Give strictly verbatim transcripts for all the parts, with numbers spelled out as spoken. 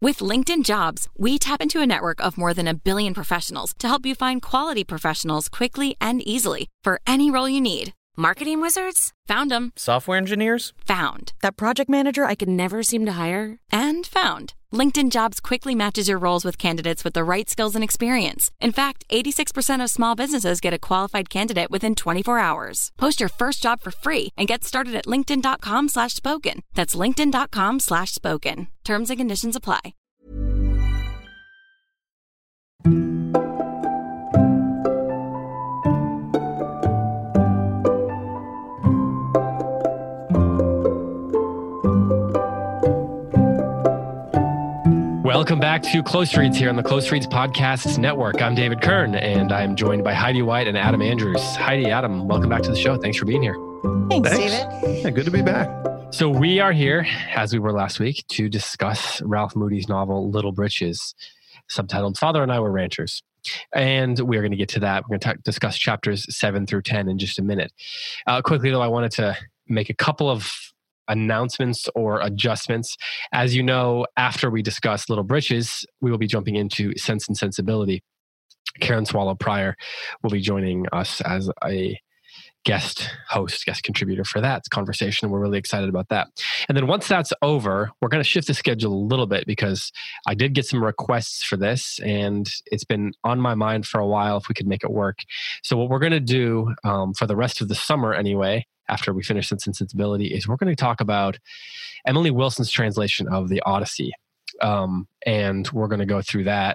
With LinkedIn Jobs, we tap into a network of more than a billion professionals to help you find quality professionals quickly and easily for any role you need. Marketing wizards? Found them. Software engineers? Found. That project manager I could never seem to hire? And found. LinkedIn Jobs quickly matches your roles with candidates with the right skills and experience. In fact, eighty-six percent of small businesses get a qualified candidate within twenty-four hours. Post your first job for free and get started at linkedin.com slash spoken. That's linkedin.com slash spoken. Terms and conditions apply. Welcome back to Close Reads here on the Close Reads Podcast Network. I'm David Kern, and I'm joined by Heidi White and Adam Andrews. Heidi, Adam, welcome back to the show. Thanks for being here. Thanks, Thanks. David. Yeah, good to be back. So we are here, as we were last week, to discuss Ralph Moody's novel, Little Britches, subtitled Father and I Were Ranchers. And we're going to get to that. We're going to discuss chapters seven through ten in just a minute. Uh, quickly, though, I wanted to make a couple of announcements or adjustments. As you know, after we discuss Little Britches, we will be jumping into Sense and Sensibility. Karen Swallow Prior will be joining us as a guest host, guest contributor for that conversation. We're really excited about that. And then once that's over, we're going to shift the schedule a little bit because I did get some requests for this and it's been on my mind for a while if we could make it work. So what we're going to do um, for the rest of the summer anyway, after we finish Sense and Sensibility, is we're going to talk about Emily Wilson's translation of the Odyssey. Um, and we're going to go through that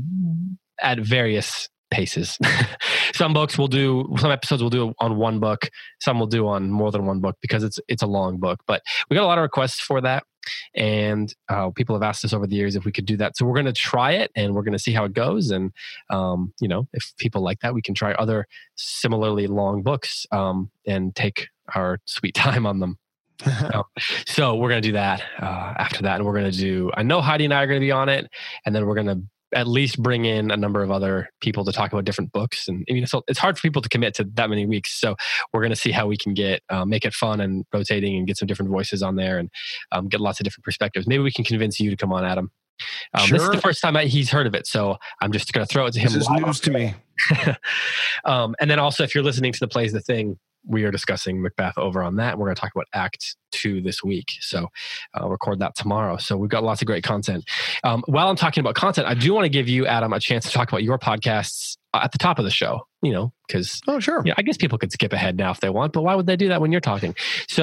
at various paces. Some books we'll do, some episodes we'll do on one book, some we'll do on more than one book because it's it's a long book. But we got a lot of requests for that. And uh, people have asked us over the years if we could do that. So we're going to try it and we're going to see how it goes. And, um, you know, if people like that, we can try other similarly long books um, and take our sweet time on them. um, so we're going to do that uh, after that. And we're going to do, I know Heidi and I are going to be on it. And then we're going to at least bring in a number of other people to talk about different books. And I mean, it's, it's hard for people to commit to that many weeks. So we're going to see how we can get, uh, make it fun and rotating and get some different voices on there and um, get lots of different perspectives. Maybe we can convince you to come on, Adam. Um, Sure. This is the first time I, he's heard of it. So I'm just going to throw it to him. This is news to me. um, and then also, if you're listening to the Plays the Thing, we are discussing Macbeth over on that. We're going to talk about Act Two this week. So I'll record that tomorrow. So we've got lots of great content. Um, while I'm talking about content, I do want to give you, Adam, a chance to talk about your podcasts at the top of the show, you know, because Oh, sure. yeah, I guess people could skip ahead now if they want, but why would they do that when you're talking? So,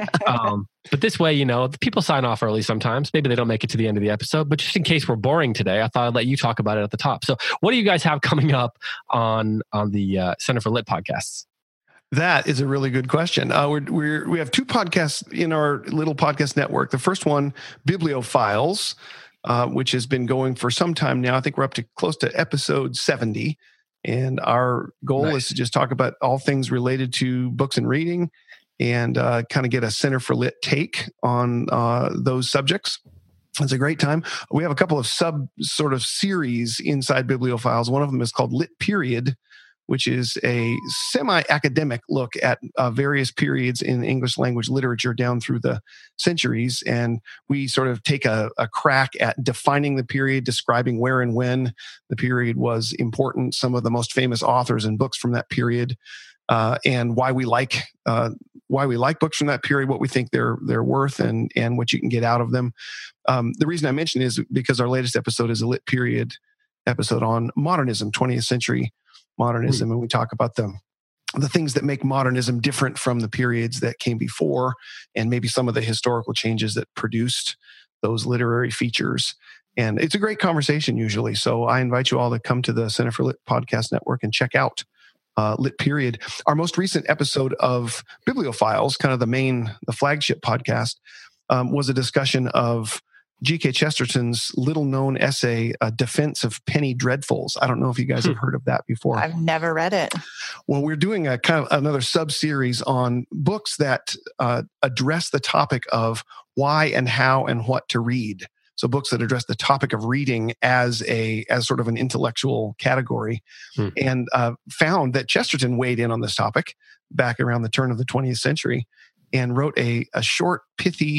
um, but this way, you know, the people sign off early sometimes. Maybe they don't make it to the end of the episode, but just in case we're boring today, I thought I'd let you talk about it at the top. So what do you guys have coming up on, on the uh, Center for Lit podcasts? That is a really good question. Uh, we're, we're, we have two podcasts in our little podcast network. The first one, Bibliophiles, uh, which has been going for some time now. I think we're up to close to episode seventy. And our goal Nice. is to just talk about all things related to books and reading and uh, kind of get a Center for Lit take on uh, those subjects. It's a great time. We have a couple of sub sort of series inside Bibliophiles. One of them is called Lit Period, which is a semi-academic look at uh, various periods in English language literature down through the centuries. And we sort of take a, a crack at defining the period, describing where and when the period was important, some of the most famous authors and books from that period, uh, and why we like uh, why we like books from that period, what we think they're they're worth, and and what you can get out of them. Um, the reason I mention is because our latest episode is a Lit Period episode on modernism, twentieth century modernism, and we talk about the the things that make modernism different from the periods that came before, and maybe some of the historical changes that produced those literary features. And it's a great conversation usually. So I invite you all to come to the Center for Lit Podcast Network and check out uh, Lit Period. Our most recent episode of Bibliophiles, kind of the main, the flagship podcast, um, was a discussion of G K Chesterton's little-known essay, uh, Defense of Penny Dreadfuls. I don't know if you guys have heard of that before. I've never read it. Well, we're doing a kind of another sub-series on books that uh, address the topic of why and how and what to read. So books that address the topic of reading as a as sort of an intellectual category, hmm. and uh, found that Chesterton weighed in on this topic back around the turn of the twentieth century and wrote a, a short, pithy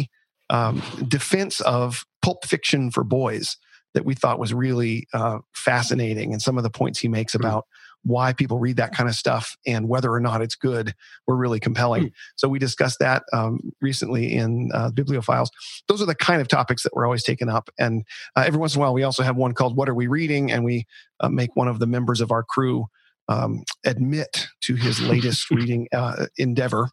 um, defense of pulp fiction for boys that we thought was really uh, fascinating. And some of the points he makes about why people read that kind of stuff and whether or not it's good were really compelling. Mm. So we discussed that um, recently in uh, Bibliophiles. Those are the kind of topics that we're always taking up. And uh, every once in a while, we also have one called What Are We Reading? And we uh, make one of the members of our crew um, admit to his latest reading uh, endeavor.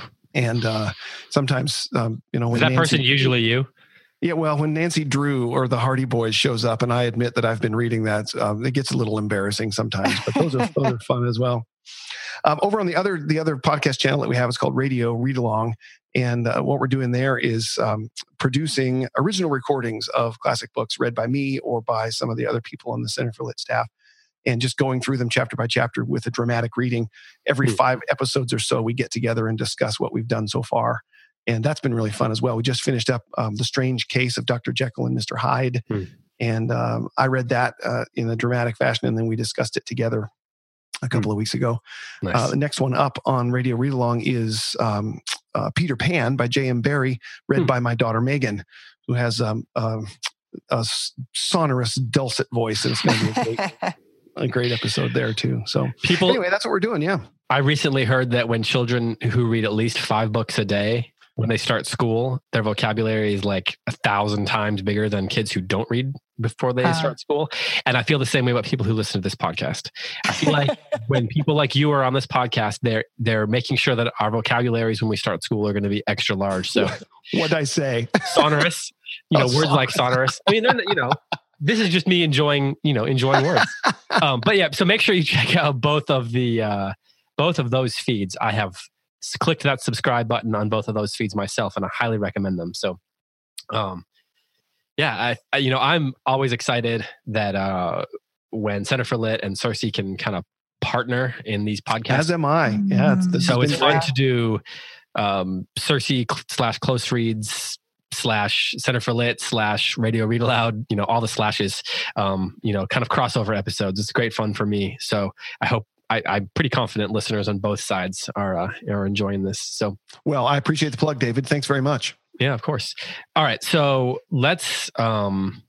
And uh, sometimes, um, you know, when is that Nancy, person usually you? Yeah, well, when Nancy Drew or the Hardy Boys shows up, and I admit that I've been reading that, um, it gets a little embarrassing sometimes. But those are those are fun as well. Um, over on the other the other podcast channel that we have is called Radio Read Along, and uh, what we're doing there is um, producing original recordings of classic books read by me or by some of the other people on the Center for Lit staff, and just going through them chapter by chapter with a dramatic reading. Every five episodes or so, we get together and discuss what we've done so far. And that's been really fun as well. We just finished up um, The Strange Case of Doctor Jekyll and Mister Hyde. Hmm. And um, I read that uh, in a dramatic fashion, and then we discussed it together a couple hmm. of weeks ago. Nice. Uh, the next one up on Radio Read Along is um, uh, Peter Pan by J M Barrie, read hmm. by my daughter Megan, who has um, uh, a sonorous, dulcet voice. And it's going to be a great, a great episode there, too. So People, anyway, that's what we're doing, yeah. I recently heard that when children who read at least five books a day, when they start school, their vocabulary is like a thousand times bigger than kids who don't read before they uh, start school. And I feel the same way about people who listen to this podcast. I feel like when people like you are on this podcast, they're they're making sure that our vocabularies when we start school are going to be extra large. So what'd I say? Sonorous, you know, oh, words sonorous. like sonorous. I mean, they're, you know, this is just me enjoying, you know, enjoying words. Um, but yeah, so make sure you check out both of the uh, both of those feeds. I have clicked that subscribe button on both of those feeds myself, and I highly recommend them. So, um, yeah, I, I you know, I'm always excited that uh, when Center for Lit and Cersei can kind of partner in these podcasts. As am I. Yeah. It's, so it's fun great. to do um, Cersei slash Close Reads slash Center for Lit slash Radio Read Aloud, you know, all the slashes, um, you know, kind of crossover episodes. It's great fun for me. So I hope I, I'm pretty confident listeners on both sides are uh, are enjoying this. So, well, I appreciate the plug, David. Thanks very much. Yeah, of course. All right, so let's um,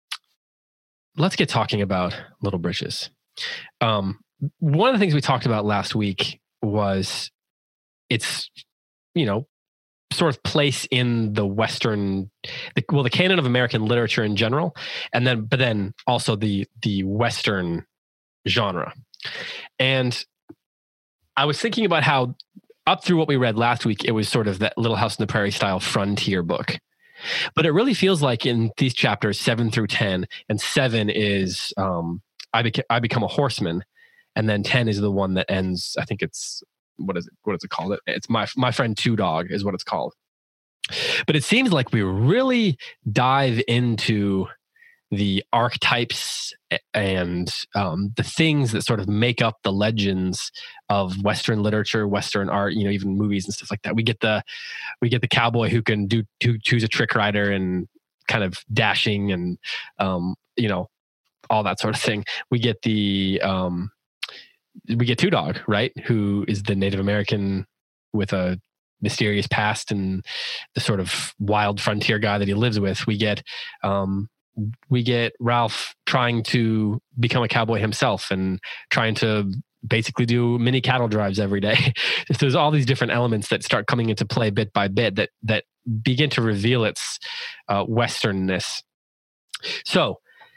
let's get talking about Little Britches. Um, one of the things we talked about last week was its, you know, sort of place in the Western, the, well, the canon of American literature in general, and then but then also the the Western genre. And I was thinking about how up through what we read last week, it was sort of that Little House on the Prairie style frontier book. But it really feels like in these chapters seven through ten, and seven is um, I, beca- I become a horseman, and then ten is the one that ends. I think it's what is it? What is it called? It's my my friend Two Dog is what it's called. But it seems like we really dive into the archetypes and um, the things that sort of make up the legends of Western literature, Western art, you know, even movies and stuff like that. We get the, we get the cowboy who can do, who choose a trick rider and kind of dashing and, um, you know, all that sort of thing. We get the, um, we get Two Dog, right? Who is the Native American with a mysterious past and the sort of wild frontier guy that he lives with. We get, um, we get Ralph trying to become a cowboy himself and trying to basically do mini cattle drives every day. There's all these different elements that start coming into play bit by bit that that begin to reveal its uh, Westernness. So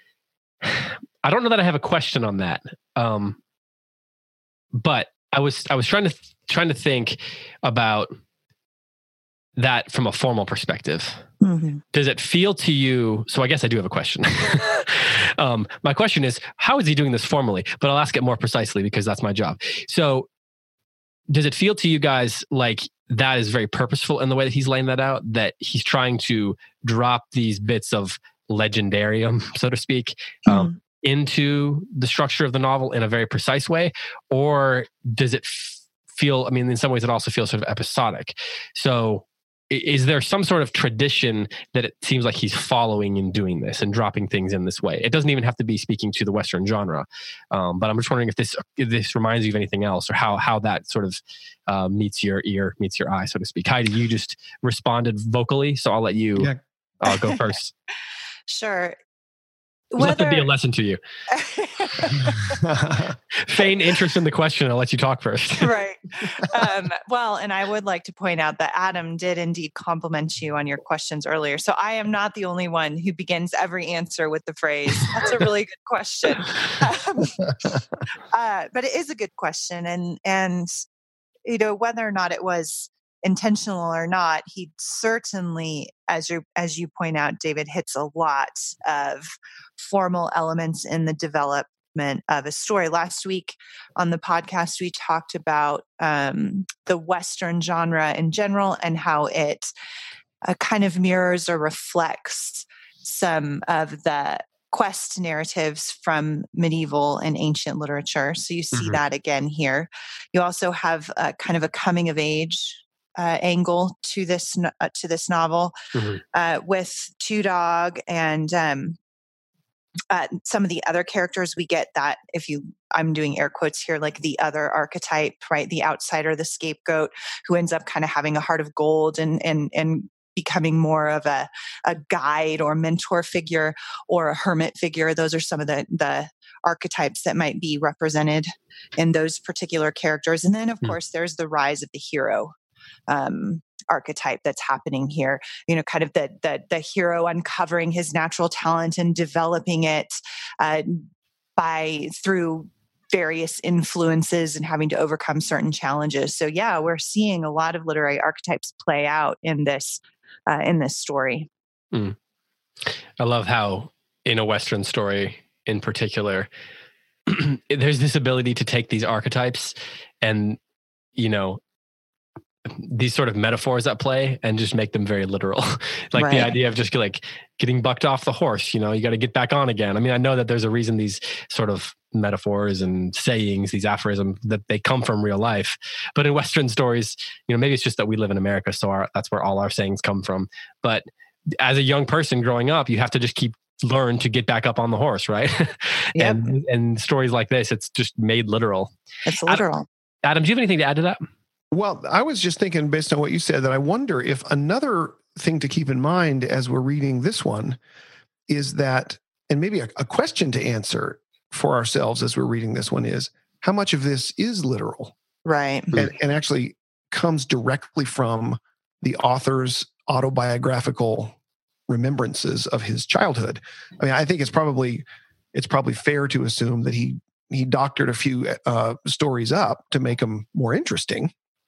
I don't know that I have a question on that, um, but I was I was trying to trying to think about that from a formal perspective. Mm-hmm. Does it feel to you? So I guess I do have a question. um, my question is, how is he doing this formally? But I'll ask it more precisely because that's my job. So does it feel to you guys like that is very purposeful in the way that he's laying that out, that he's trying to drop these bits of legendarium, so to speak, mm-hmm. um, into the structure of the novel in a very precise way? Or does it f- feel, I mean, in some ways it also feels sort of episodic. So is there some sort of tradition that it seems like he's following in doing this and dropping things in this way? It doesn't even have to be speaking to the Western genre, um, but I'm just wondering if this if this reminds you of anything else, or how how that sort of uh, meets your ear, meets your eye, so to speak. Heidi, you just responded vocally, so I'll let you yeah. uh, go first. Sure. Whether... Let that be a lesson to you. Feign interest in the question. I'll let you talk first. Right. Um, well, and I would like to point out that Adam did indeed compliment you on your questions earlier. So I am not the only one who begins every answer with the phrase, that's a really good question. Um, uh, but it is a good question. And, and, you know, whether or not it was intentional or not, he certainly, as you as you point out, David, hits a lot of formal elements in the development of a story. Last week on the podcast, we talked about um, the Western genre in general and how it uh, kind of mirrors or reflects some of the quest narratives from medieval and ancient literature. So you see mm-hmm. that again here. You also have a kind of a coming of age Uh, angle to this uh, to this novel mm-hmm. uh, with Two Dog and um, uh, some of the other characters. We get that, if you, I'm doing air quotes here, like the other archetype, right? The outsider, the scapegoat, who ends up kind of having a heart of gold and and and becoming more of a a guide or mentor figure or a hermit figure. Those are some of the the archetypes that might be represented in those particular characters. And then, of mm-hmm. course, there's the rise of the hero. Um, archetype that's happening here, you know, kind of the, the, the hero uncovering his natural talent and developing it uh, by through various influences and having to overcome certain challenges. So yeah, we're seeing a lot of literary archetypes play out in this, uh, in this story. Mm. I love how in a Western story in particular, there's this ability to take these archetypes and, you know, these sort of metaphors at play and just make them very literal. Like right. the idea of just like getting bucked off the horse, you know, you got to get back on again. I mean, I know that there's a reason these sort of metaphors and sayings, these aphorisms, that they come from real life. But in Western stories, you know, maybe it's just that we live in America, so our, that's where all our sayings come from. But as a young person growing up, you have to just keep learn to get back up on the horse, right? Yep. and and stories like this, it's just made literal. It's literal. Adam, Adam, do you have anything to add to that? Well, I was just thinking, based on what you said, that I wonder if another thing to keep in mind as we're reading this one is that, and maybe a, a question to answer for ourselves as we're reading this one is, how much of this is literal? Right. And, and actually comes directly from the author's autobiographical remembrances of his childhood. I mean, I think it's probably it's probably fair to assume that he he doctored a few uh, stories up to make them more interesting.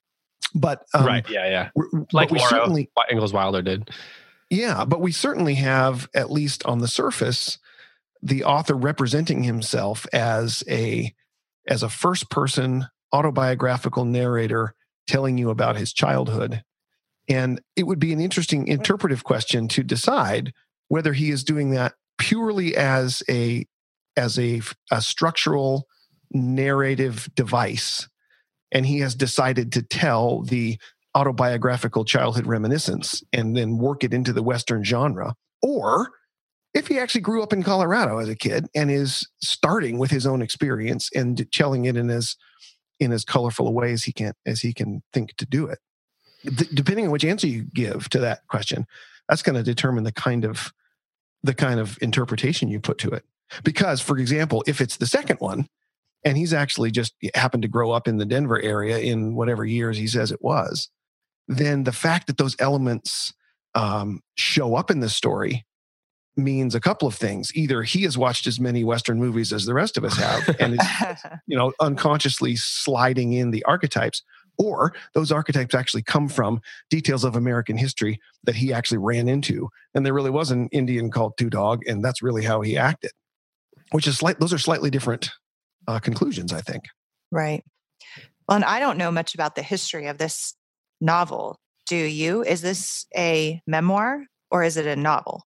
But um, right, yeah, yeah, like we certainly, Ingalls Wilder did. Yeah, but we certainly have, at least on the surface, the author representing himself as a as a first person autobiographical narrator telling you about his childhood. And it would be an interesting interpretive question to decide whether he is doing that purely as a as a, a structural narrative device, and he has decided to tell the autobiographical childhood reminiscence and then work it into the Western genre, or if he actually grew up in Colorado as a kid and is starting with his own experience and telling it in as in as colorful a way as he can as he can think to do it. D- depending on which answer you give to that question, that's going to determine the kind of the kind of interpretation you put to it. Because, for example, if it's the second one, and he's actually just happened to grow up in the Denver area in whatever years he says it was, then the fact that those elements um, show up in the story means a couple of things. Either he has watched as many Western movies as the rest of us have and is, you know, unconsciously sliding in the archetypes, or those archetypes actually come from details of American history that he actually ran into. And there really was an Indian called Two Dog, and that's really how he acted, which is slight, those are slightly different uh, conclusions, I think. Right. Well, and I don't know much about the history of this novel. Do you? Is this a memoir or is it a novel?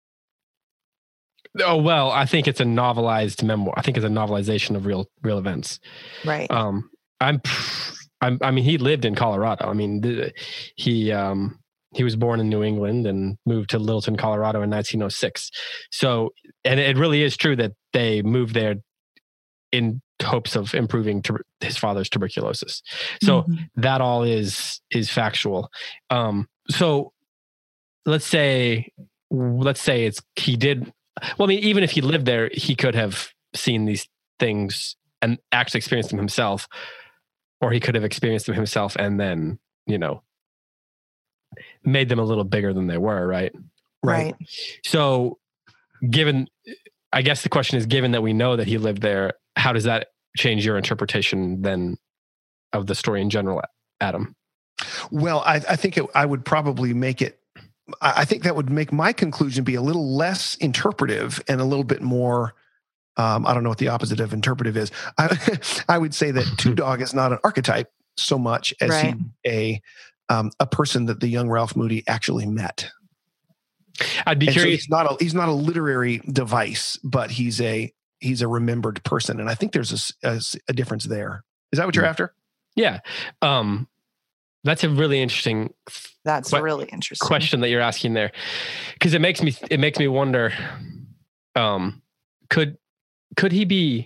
Oh, well, I think it's a novelized memoir. I think it's a novelization of real, real events. Right. Um, I'm, I'm, I mean, he lived in Colorado. I mean, the, he, um, he was born in New England and moved to Littleton, Colorado in nineteen oh six. So, and it really is true that they moved there in hopes of improving tu- his father's tuberculosis. So mm-hmm. that all is is factual. Um, so let's say let's say it's he did. Well, I mean, even if he lived there, he could have seen these things and actually experienced them himself, or he could have experienced them himself and then, you know, made them a little bigger than they were, right? Right. So, given, I guess the question is, given that we know that he lived there, how does that change your interpretation then of the story in general, Adam? Well, I, I think it, I would probably make it, I think that would make my conclusion be a little less interpretive and a little bit more, um, I don't know what the opposite of interpretive is. I, I would say that Two Dog is not an archetype so much as right. he a um, a person that the young Ralph Moody actually met. I'd be and curious. So he's not a he's not a literary device, but he's a he's a remembered person, and I think there's a, a, a difference there. Is that what you're after? Yeah, um, that's a really interesting. That's que- really interesting question that you're asking there, because it makes me it makes me wonder. Um, could could he be?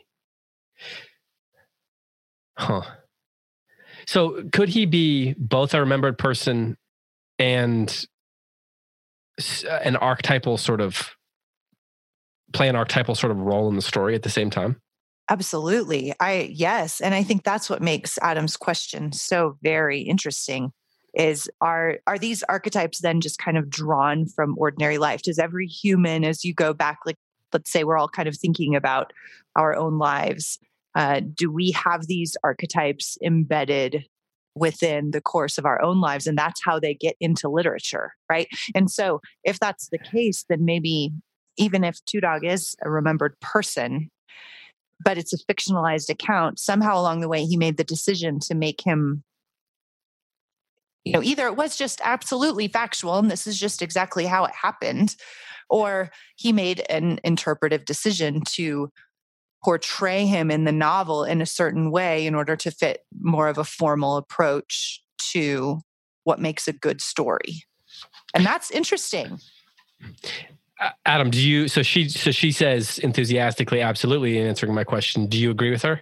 Huh. So could he be both a remembered person and an archetypal sort of play an archetypal sort of role in the story at the same time? Absolutely. I, yes. And I think that's what makes Adam's question so very interesting is are, are these archetypes then just kind of drawn from ordinary life? Does every human, as you go back, like, let's say we're all kind of thinking about our own lives, uh, do we have these archetypes embedded within the course of our own lives? And that's how they get into literature, right? And so if that's the case, then maybe even if Two Dog is a remembered person, but it's a fictionalized account, somehow along the way, he made the decision to make him, you know, either it was just absolutely factual and this is just exactly how it happened, or he made an interpretive decision to portray him in the novel in a certain way in order to fit more of a formal approach to what makes a good story. And that's interesting. Adam, do you, so she, so she says enthusiastically, absolutely, in answering my question. Do you agree with her?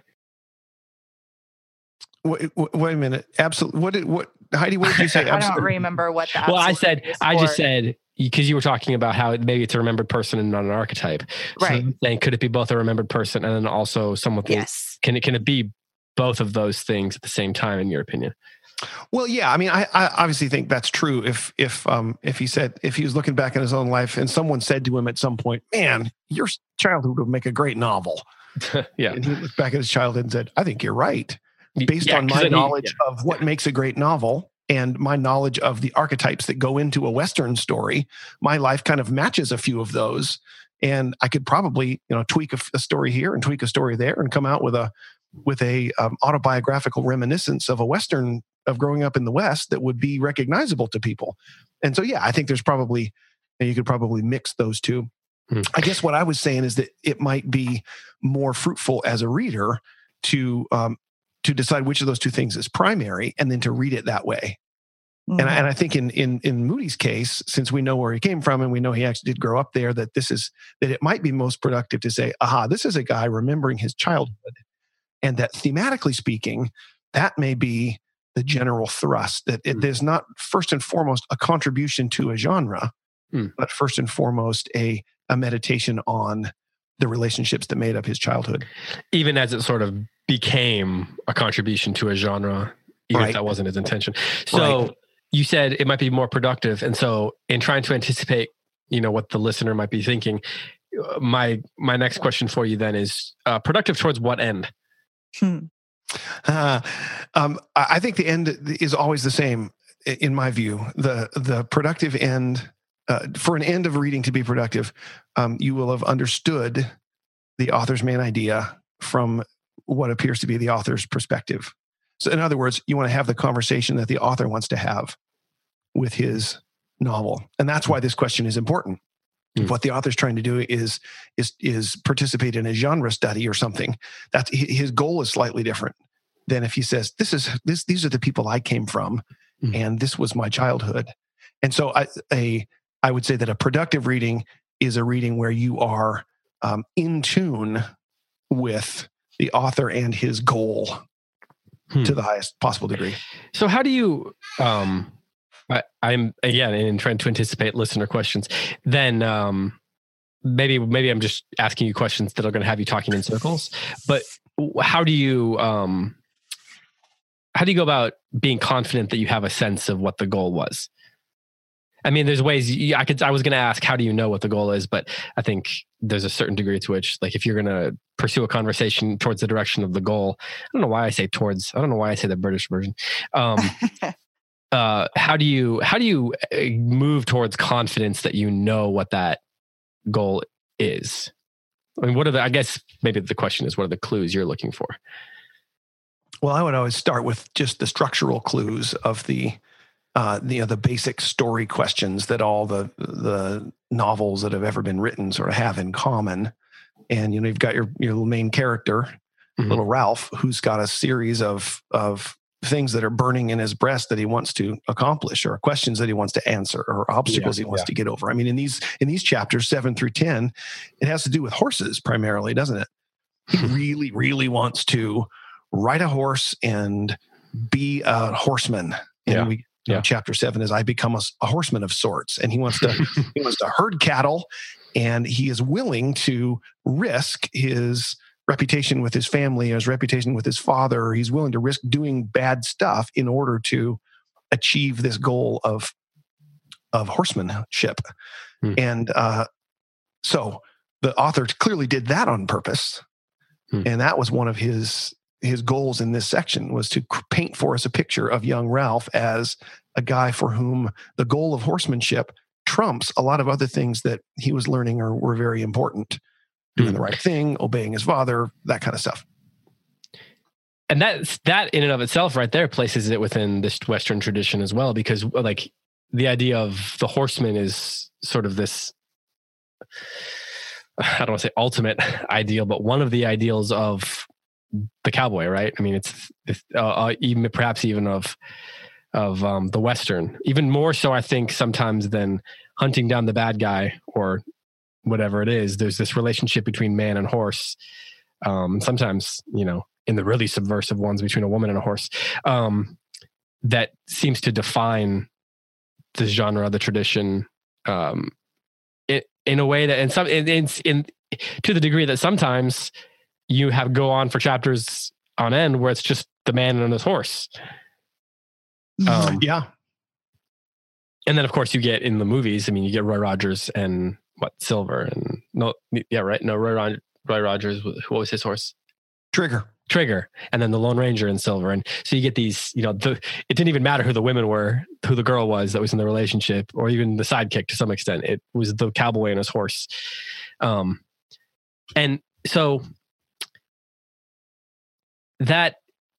Wait, wait a minute. Absolutely. What did, what, Heidi, what did you say? I don't remember what that Well, I said, I just said, because you were talking about how it, maybe it's a remembered person and not an archetype. Right. So saying, could it be both a remembered person and then also someone? Yes. Can it, can it be both of those things at the same time, in your opinion? Well, yeah. I mean, I, I obviously think that's true. If if um if he said if he was looking back in his own life and someone said to him at some point, "Man, your childhood would make a great novel," yeah, and he looked back at his childhood and said, "I think you're right." Based yeah, on my he, knowledge yeah. of what makes a great novel and my knowledge of the archetypes that go into a Western story, my life kind of matches a few of those. And I could probably, you know, tweak a, a story here and tweak a story there and come out with a with a um, autobiographical reminiscence of a Western of growing up in the West that would be recognizable to people. And so, yeah, I think there's probably, you could probably mix those two. Hmm. I guess what I was saying is that it might be more fruitful as a reader to um, to decide which of those two things is primary and then to read it that way. Mm-hmm. And, I, and I think in, in, in Moody's case, since we know where he came from and we know he actually did grow up there, that this is, that it might be most productive to say, aha, this is a guy remembering his childhood. And that thematically speaking, that may be the general thrust, that it is not first and foremost a contribution to a genre, mm. but first and foremost a, a meditation on the relationships that made up his childhood. Even as it sort of became a contribution to a genre, even right. if that wasn't his intention. So right. you said it might be more productive. And so in trying to anticipate, you know, what the listener might be thinking, my my next question for you then is uh, productive towards what end? Hmm. Uh, um, I think the end is always the same, in my view. The the productive end, uh, for an end of reading to be productive, um, you will have understood the author's main idea from what appears to be the author's perspective. So in other words, you want to have the conversation that the author wants to have with his novel. And that's why this question is important. Mm. What the author's trying to do is, is, is participate in a genre study or something. That's, his goal is slightly different than if he says, this is, this, these are the people I came from, mm. and this was my childhood. And so I, a, I would say that a productive reading is a reading where you are um, in tune with the author and his goal hmm. to the highest possible degree. So how do you, um, I, I'm again, in trying to anticipate listener questions, then um, maybe, maybe I'm just asking you questions that are going to have you talking in circles, but how do you, um, how do you go about being confident that you have a sense of what the goal was? I mean, there's ways you, I could, I was going to ask, how do you know what the goal is? But I think there's a certain degree to which, like, if you're going to pursue a conversation towards the direction of the goal, I don't know why I say towards, I don't know why I say the British version. Um, uh, how do you, how do you move towards confidence that you know what that goal is? I mean, what are the, I guess maybe the question is, what are the clues you're looking for? Well, I would always start with just the structural clues of the, Uh, the, you know, the basic story questions that all the the novels that have ever been written sort of have in common. And, you know, you've got your, your main character, mm-hmm. little Ralph, who's got a series of of things that are burning in his breast that he wants to accomplish, or questions that he wants to answer, or obstacles yeah, he wants yeah. to get over. I mean, in these in these chapters, seven through ten, it has to do with horses primarily, doesn't it? He really, really wants to ride a horse and be a horseman. And yeah. we Yeah. Chapter seven is I become a, a horseman of sorts, and he wants to he wants to herd cattle, and he is willing to risk his reputation with his family, his reputation with his father. He's willing to risk doing bad stuff in order to achieve this goal of of horsemanship. Hmm. And uh, so the author clearly did that on purpose, hmm. and that was one of his. His goals in this section was to paint for us a picture of young Ralph as a guy for whom the goal of horsemanship trumps a lot of other things that he was learning or were very important. Doing mm. the right thing, obeying his father, that kind of stuff. And that, that in and of itself right there places it within this Western tradition as well, because like the idea of the horseman is sort of this, I don't want to say ultimate ideal, but one of the ideals of the cowboy, right? I mean, it's, it's uh, even perhaps even of of um, the Western, even more so, I think, sometimes than hunting down the bad guy or whatever it is. There's this relationship between man and horse. Um, sometimes, you know, in the really subversive ones between a woman and a horse, um, that seems to define the genre, the tradition, um, it, in a way that, in some, in, in, in to the degree that sometimes you have go on for chapters on end where it's just the man and his horse. Um, yeah. And then of course you get in the movies, I mean, you get Roy Rogers and what, Silver and no, yeah, right. No, Roy, Rog- Roy Rogers, what was his horse? Trigger. Trigger. And then the Lone Ranger and Silver. And so you get these, you know, the, it didn't even matter who the women were, who the girl was that was in the relationship, or even the sidekick to some extent. It was the cowboy and his horse. Um, and so that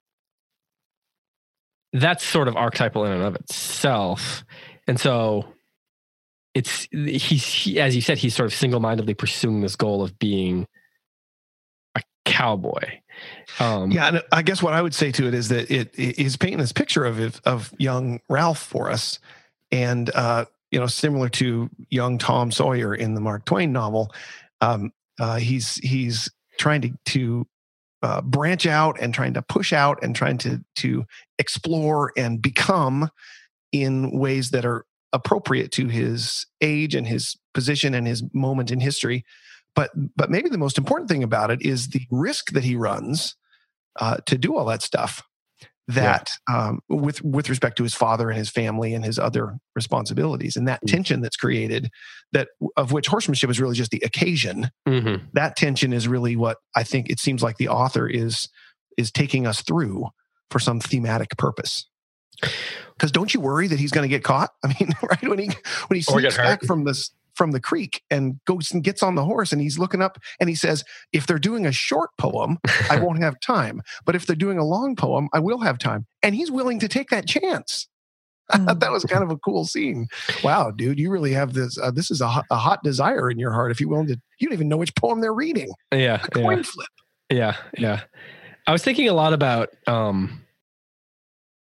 that's sort of archetypal in and of itself. And so it's, he's, he, as you said, he's sort of single-mindedly pursuing this goal of being a cowboy. Um, yeah. And I guess what I would say to it is that it, it is painting this picture of, of young Ralph for us. And, uh, you know, similar to young Tom Sawyer in the Mark Twain novel, um, uh, he's, he's trying to, to, Uh, branch out and trying to push out and trying to to explore and become in ways that are appropriate to his age and his position and his moment in history. But but maybe the most important thing about it is the risk that he runs uh, to do all that stuff. That yeah. um, with with respect to his father and his family and his other responsibilities, and that mm-hmm. tension that's created, that of which horsemanship is really just the occasion. Mm-hmm. That tension is really what I think it seems like the author is is taking us through for some thematic purpose. Because don't you worry that he's going to get caught? I mean, right when he when he sneaks back from this from the creek and goes and gets on the horse and he's looking up and he says, if they're doing a short poem, I won't have time. But if they're doing a long poem, I will have time. And he's willing to take that chance. I thought that was kind of a cool scene. Wow, dude, you really have this. Uh, this is a hot, a hot desire in your heart. If you're willing to, you don't even know which poem they're reading. Yeah. A coin yeah. flip. Yeah. Yeah. I was thinking a lot about, um,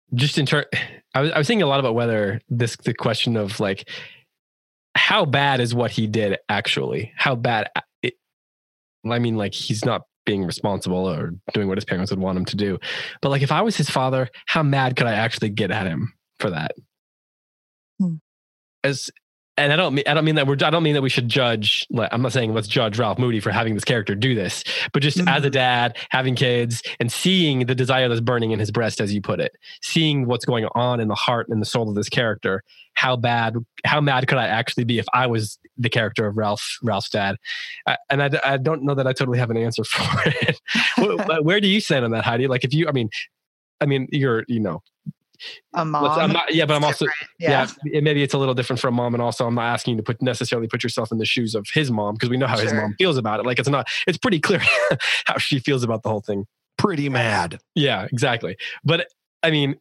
just in turn, I was, I was thinking a lot about whether this, the question of like, how bad is what he did actually? How bad? It, I mean, like he's not being responsible or doing what his parents would want him to do. But like, if I was his father, how mad could I actually get at him for that? Hmm. As, and I don't mean, I don't mean that we're, I don't mean that we should judge, like, I'm not saying let's judge Ralph Moody for having this character do this, but just mm-hmm. as a dad, having kids and seeing the desire that's burning in his breast, as you put it, seeing what's going on in the heart and the soul of this character, how bad, how mad could I actually be if I was the character of Ralph, Ralph's dad? Uh, and I, I don't know that I totally have an answer for it. where, where do you stand on that, Heidi? Like if you, I mean, I mean, you're, you know, a mom. I'm not, yeah, but I'm also, yeah, yeah it, maybe it's a little different for a mom. And also I'm not asking you to put necessarily put yourself in the shoes of his mom, because we know how sure. his mom feels about it. Like it's not, it's pretty clear how she feels about the whole thing. Pretty mad. Yeah, exactly. But I mean,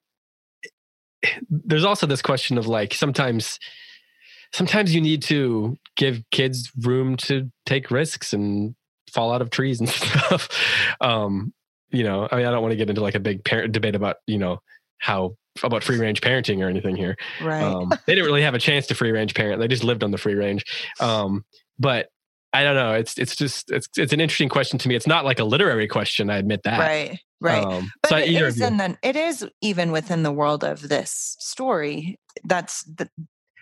there's also this question of like, sometimes, sometimes you need to give kids room to take risks and fall out of trees and stuff. Um, you know, I mean, I don't want to get into like a big parent debate about, you know, how about free range parenting or anything here. Right. Um, they didn't really have a chance to free range parent. They just lived on the free range. Um, but I don't know. It's, it's just, it's, it's an interesting question to me. It's not like a literary question. I admit that. Right. Right. Um, but so it either is, and then it is even within the world of this story. That's the,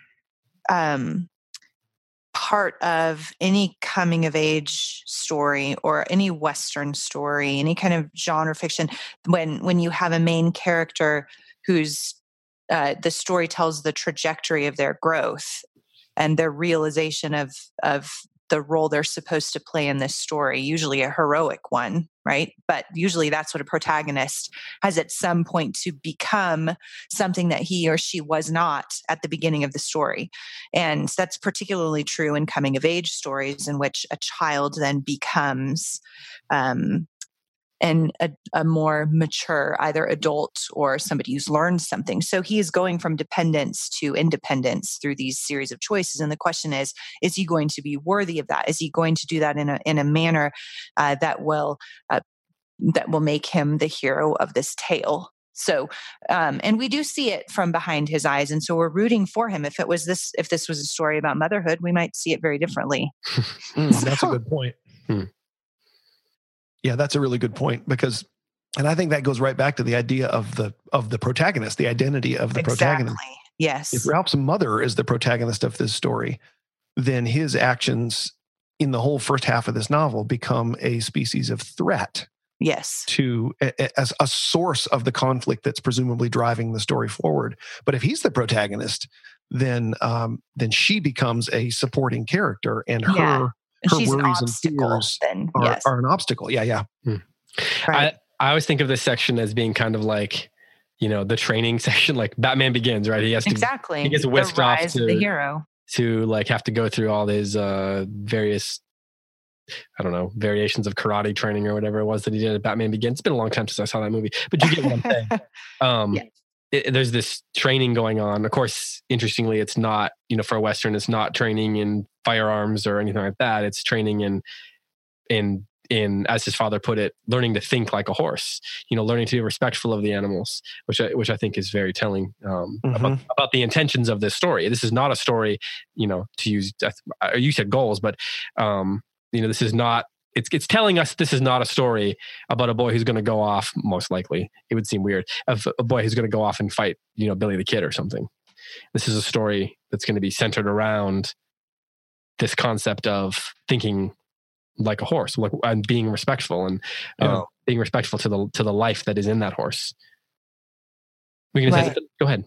um, part of any coming of age story or any Western story, any kind of genre fiction, when, when you have a main character who's, uh, the story tells the trajectory of their growth and their realization of, of the role they're supposed to play in this story, usually a heroic one, right? But usually that's what a protagonist has at some point to become something that he or she was not at the beginning of the story. And that's particularly true in coming of age stories in which a child then becomes um, and a, a more mature, either adult or somebody who's learned something. So he is going from dependence to independence through these series of choices. And the question is, is he going to be worthy of that? Is he going to do that in a in a manner uh, that will uh, that will make him the hero of this tale? So, um, and we do see it from behind his eyes, and so we're rooting for him. If it was this, if this was a story about motherhood, we might see it very differently. mm, so, that's a good point. Hmm. Yeah, that's a really good point, because, and I think that goes right back to the idea of the of the protagonist, the identity of the exactly. protagonist. Yes. If Ralph's mother is the protagonist of this story, then his actions in the whole first half of this novel become a species of threat. Yes. To as a source of the conflict that's presumably driving the story forward. But if he's the protagonist, then um, then she becomes a supporting character, and her. Yeah. Her She's worries an obstacle, and fears then, are, yes. are an obstacle. Yeah, yeah. Hmm. Right. I, I always think of this section as being kind of like, you know, the training section, like Batman Begins, right? He has to exactly. He gets whisked off to the hero to like have to go through all these uh, various, I don't know, variations of karate training or whatever it was that he did at Batman Begins. It's been a long time since I saw that movie, but you get what I'm saying. Um, yeah. It, there's this training going on. Of course, interestingly, it's not, you know, for a Western, it's not training in firearms or anything like that. It's training in, in, in, as his father put it, learning to think like a horse, you know, learning to be respectful of the animals, which I, which I think is very telling um, mm-hmm. about, about the intentions of this story. This is not a story, you know, to use, you said goals, but, um, you know, this is not, It's it's telling us this is not a story about a boy who's going to go off, most likely, it would seem weird, of a boy who's going to go off and fight, you know, Billy the Kid or something. This is a story that's going to be centered around this concept of thinking like a horse, like, and being respectful and yeah. uh, being respectful to the to the life that is in that horse. We're going right. to say something? Go ahead.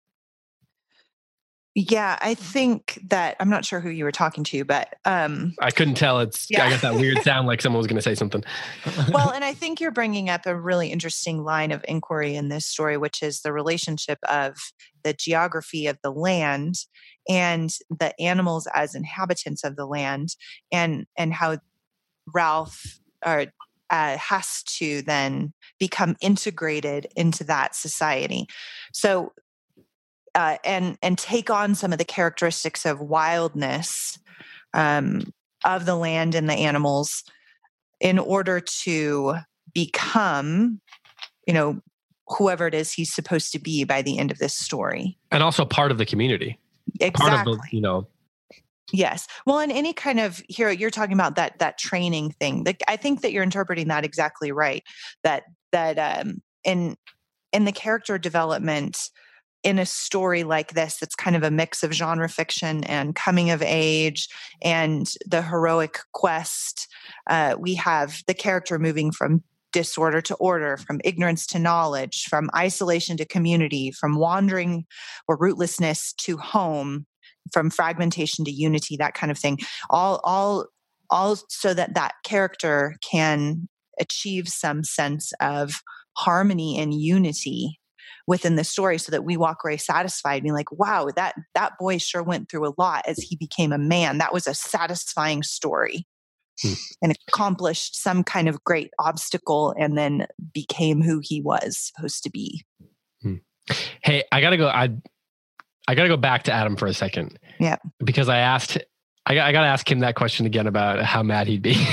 Yeah, I think that, I'm not sure who you were talking to, but... Um, I couldn't tell. It's yeah. I got that weird sound like someone was going to say something. Well, and I think you're bringing up a really interesting line of inquiry in this story, which is the relationship of the geography of the land and the animals as inhabitants of the land, and, and how Ralph or, uh, has to then become integrated into that society. So... Uh, and and take on some of the characteristics of wildness um, of the land and the animals in order to become, you know, whoever it is he's supposed to be by the end of this story. And also part of the community. Exactly. Part of the, you know. Yes. Well, in any kind of hero, you're talking about that that training thing. Like, I think that you're interpreting that exactly right. That that um, in in the character development in a story like this, that's kind of a mix of genre fiction and coming of age and the heroic quest. Uh, we have the character moving from disorder to order, from ignorance to knowledge, from isolation to community, from wandering or rootlessness to home, from fragmentation to unity, that kind of thing. All, all, all so that that character can achieve some sense of harmony and unity within the story, so that we walk away satisfied, being like, wow, that, that boy sure went through a lot as he became a man. That was a satisfying story. Hmm. And accomplished some kind of great obstacle and then became who he was supposed to be. Hmm. Hey, I gotta go. I I gotta go back to Adam for a second. Yeah. Because I asked, I, I gotta ask him that question again about how mad he'd be.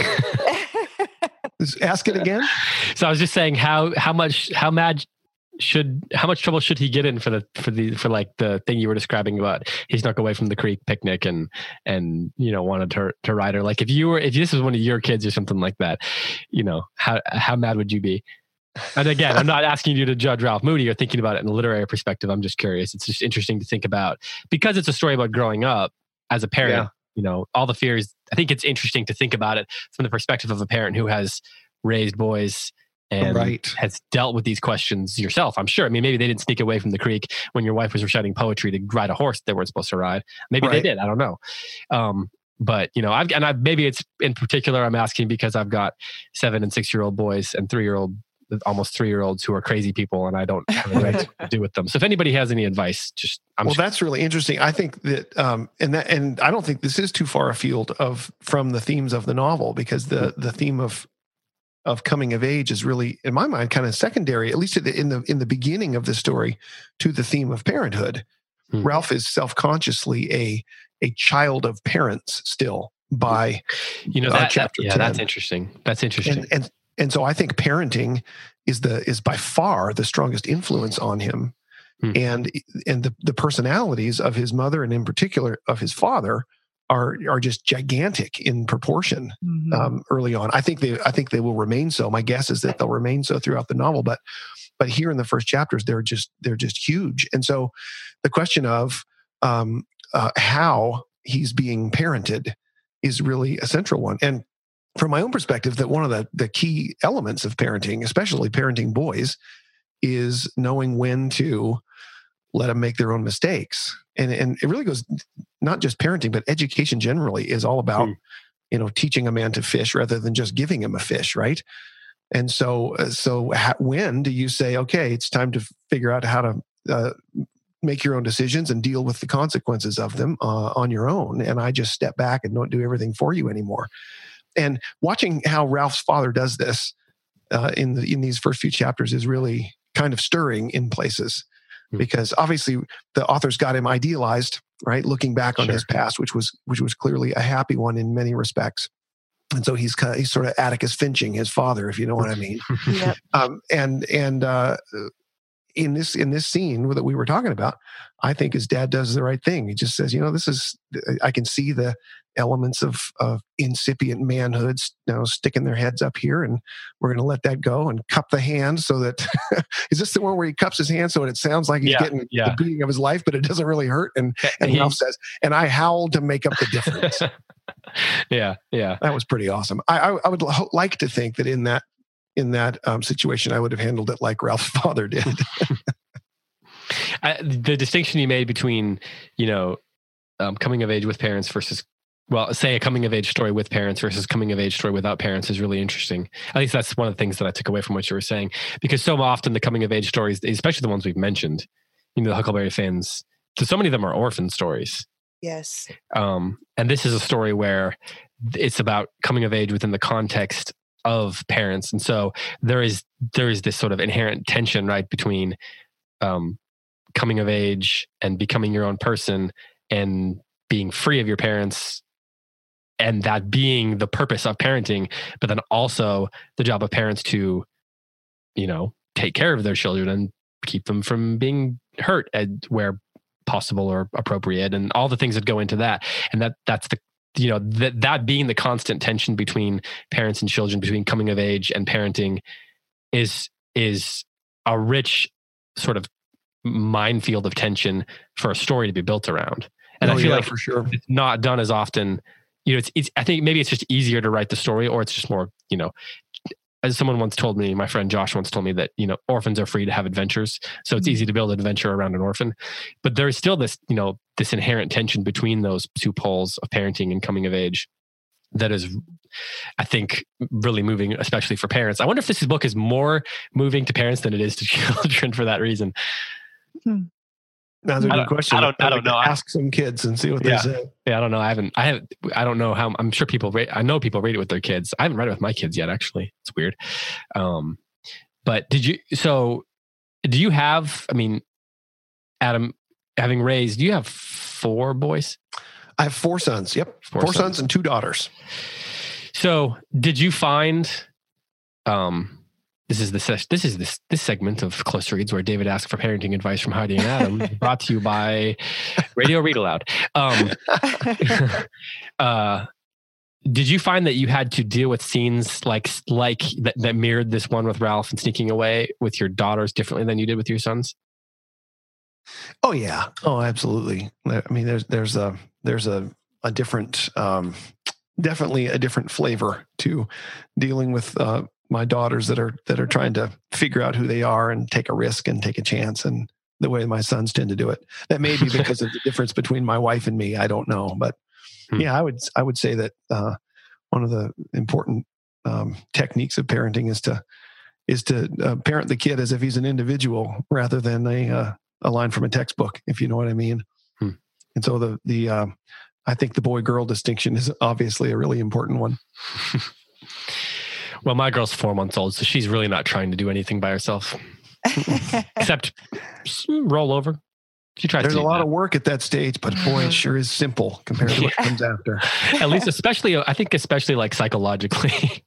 Ask it again. So I was just saying, how how much how mad should how much trouble should he get in for the for the for like the thing you were describing about he snuck away from the creek picnic and and you know wanted to to ride her? Like, if you were if this was one of your kids or something like that, you know, how how mad would you be? And again, I'm not asking you to judge Ralph Moody or thinking about it in a literary perspective. I'm just curious. It's just interesting to think about, because it's a story about growing up as a parent. Yeah. You know, all the fears. I think it's interesting to think about it from the perspective of a parent who has raised boys and right. has dealt with these questions yourself. I'm sure. I mean, maybe they didn't sneak away from the creek when your wife was reciting poetry to ride a horse they weren't supposed to ride. Maybe right. they did. I don't know. Um, but you know, I've, and I maybe it's in particular I'm asking because I've got seven and six year old boys and three year old, almost three year olds who are crazy people, and I don't have anything to do with them. So if anybody has any advice, just I'm well, sure. That's really interesting. I think that, um, and that, and I don't think this is too far afield of from the themes of the novel, because the the theme of of coming of age is really, in my mind, kind of secondary, at least in the in the beginning of the story, to the theme of parenthood. Hmm. Ralph is self-consciously a a child of parents still by you know that, uh, chapter that, yeah, ten. That's interesting. That's interesting. And, and and so I think parenting is the is by far the strongest influence on him, hmm. and and the the personalities of his mother and in particular of his father are are just gigantic in proportion mm-hmm. um, early on. I think they I think they will remain so. My guess is that they'll remain so throughout the novel. But but here in the first chapters, they're just they're just huge. And so the question of um, uh, how he's being parented is really a central one. And from my own perspective, that one of the the key elements of parenting, especially parenting boys, is knowing when to let them make their own mistakes. And and it really goes, not just parenting, but education generally is all about, mm. you know, teaching a man to fish rather than just giving him a fish, right? And so, uh, so ha- when do you say, okay, it's time to figure out how to uh, make your own decisions and deal with the consequences of them uh, on your own? And I just step back and don't do everything for you anymore. And watching how Ralph's father does this uh, in the, in these first few chapters is really kind of stirring in places. Because obviously the author's got him idealized, right? Looking back on sure. his past, which was which was clearly a happy one in many respects, and so he's kind of, he's sort of Atticus Finching his father, if you know what I mean. Yep. Um, and and uh, in this in this scene that we were talking about, I think his dad does the right thing. He just says, you know, this is I can see the elements of of incipient manhood, you know, sticking their heads up here, and we're going to let that go and cup the hand so that is this the one where he cups his hand so it sounds like he's yeah, getting yeah. the beating of his life, but it doesn't really hurt. And and he, Ralph says, and I howled to make up the difference. yeah, yeah, that was pretty awesome. I I, I would ho- like to think that in that in that um, situation, I would have handled it like Ralph's father did. I, the distinction you made between, you know, um, coming of age with parents versus, well, say a coming of age story with parents versus coming of age story without parents is really interesting. At least that's one of the things that I took away from what you were saying, because so often the coming of age stories, especially the ones we've mentioned, you know, the Huckleberry Finns, so, so many of them are orphan stories. Yes. Um, and this is a story where it's about coming of age within the context of parents. And so there is, there is this sort of inherent tension, right, between, um, coming of age and becoming your own person and being free of your parents, and that being the purpose of parenting, but then also the job of parents to, you know, take care of their children and keep them from being hurt and where possible or appropriate, and all the things that go into that. And that that's the, you know, that that being the constant tension between parents and children, between coming of age and parenting, is is a rich sort of minefield of tension for a story to be built around. And oh, I feel yeah, like for sure. it's not done as often. You know, it's, it's, I think maybe it's just easier to write the story, or it's just more, you know, as someone once told me, my friend Josh once told me that, you know, orphans are free to have adventures. So it's easy to build an adventure around an orphan, but there is still this, you know, this inherent tension between those two poles of parenting and coming of age that is, I think, really moving, especially for parents. I wonder if this book is more moving to parents than it is to children for that reason. Hmm. That's a good question. I don't, I don't know. Ask some kids and see what yeah. they say. Yeah, I don't know. I haven't, I have, I don't know how, I'm sure people read, I know people read it with their kids. I haven't read it with my kids yet, actually. It's weird. Um, but did you, so do you have, I mean, Adam, having raised, do you have four boys? I have four sons. Yep. Four, four sons. sons and two daughters. So did you find, um, This is the ses- this is this this segment of Close Reads where David asks for parenting advice from Heidi and Adam, brought to you by Radio Read Aloud. Um, uh, did you find that you had to deal with scenes like like that, that mirrored this one with Ralph and sneaking away with your daughters differently than you did with your sons? Oh yeah. Oh, absolutely. I mean, there's there's a there's a a different um, definitely a different flavor to dealing with uh, my daughters that are that are trying to figure out who they are and take a risk and take a chance, and the way my sons tend to do it. That may be because of the difference between my wife and me. I don't know, but hmm. yeah, I would I would say that uh, one of the important um, techniques of parenting is to is to uh, parent the kid as if he's an individual rather than a uh, a line from a textbook, if you know what I mean. Hmm. And so the the uh, I think the boy girl distinction is obviously a really important one. Well, my girl's four months old, so she's really not trying to do anything by herself, except roll over. She tries. There's to a lot that. of work at that stage, but boy, it sure is simple compared to what comes after. At least, especially, I think, especially like psychologically.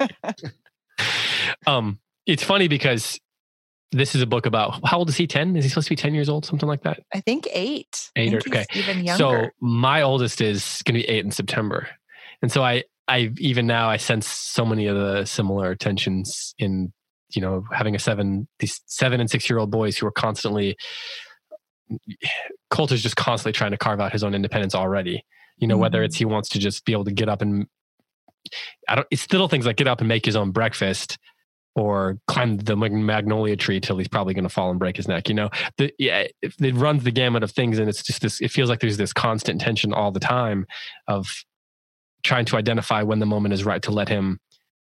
um, it's funny because this is a book about, how old is he? ten? Is he supposed to be ten years old? Something like that? I think eight. Eight. I think or, okay. Even younger. So my oldest is going to be eight in September, and so I. I even now I sense so many of the similar tensions in, you know, having a seven, these seven and six year old boys who are constantly, Colt is just constantly trying to carve out his own independence already. You know, mm-hmm. whether it's he wants to just be able to get up and, I don't, it's little things like get up and make his own breakfast or climb the magnolia tree till he's probably going to fall and break his neck. You know, the, yeah, it, it runs the gamut of things, and it's just this, it feels like there's this constant tension all the time of trying to identify when the moment is right to let him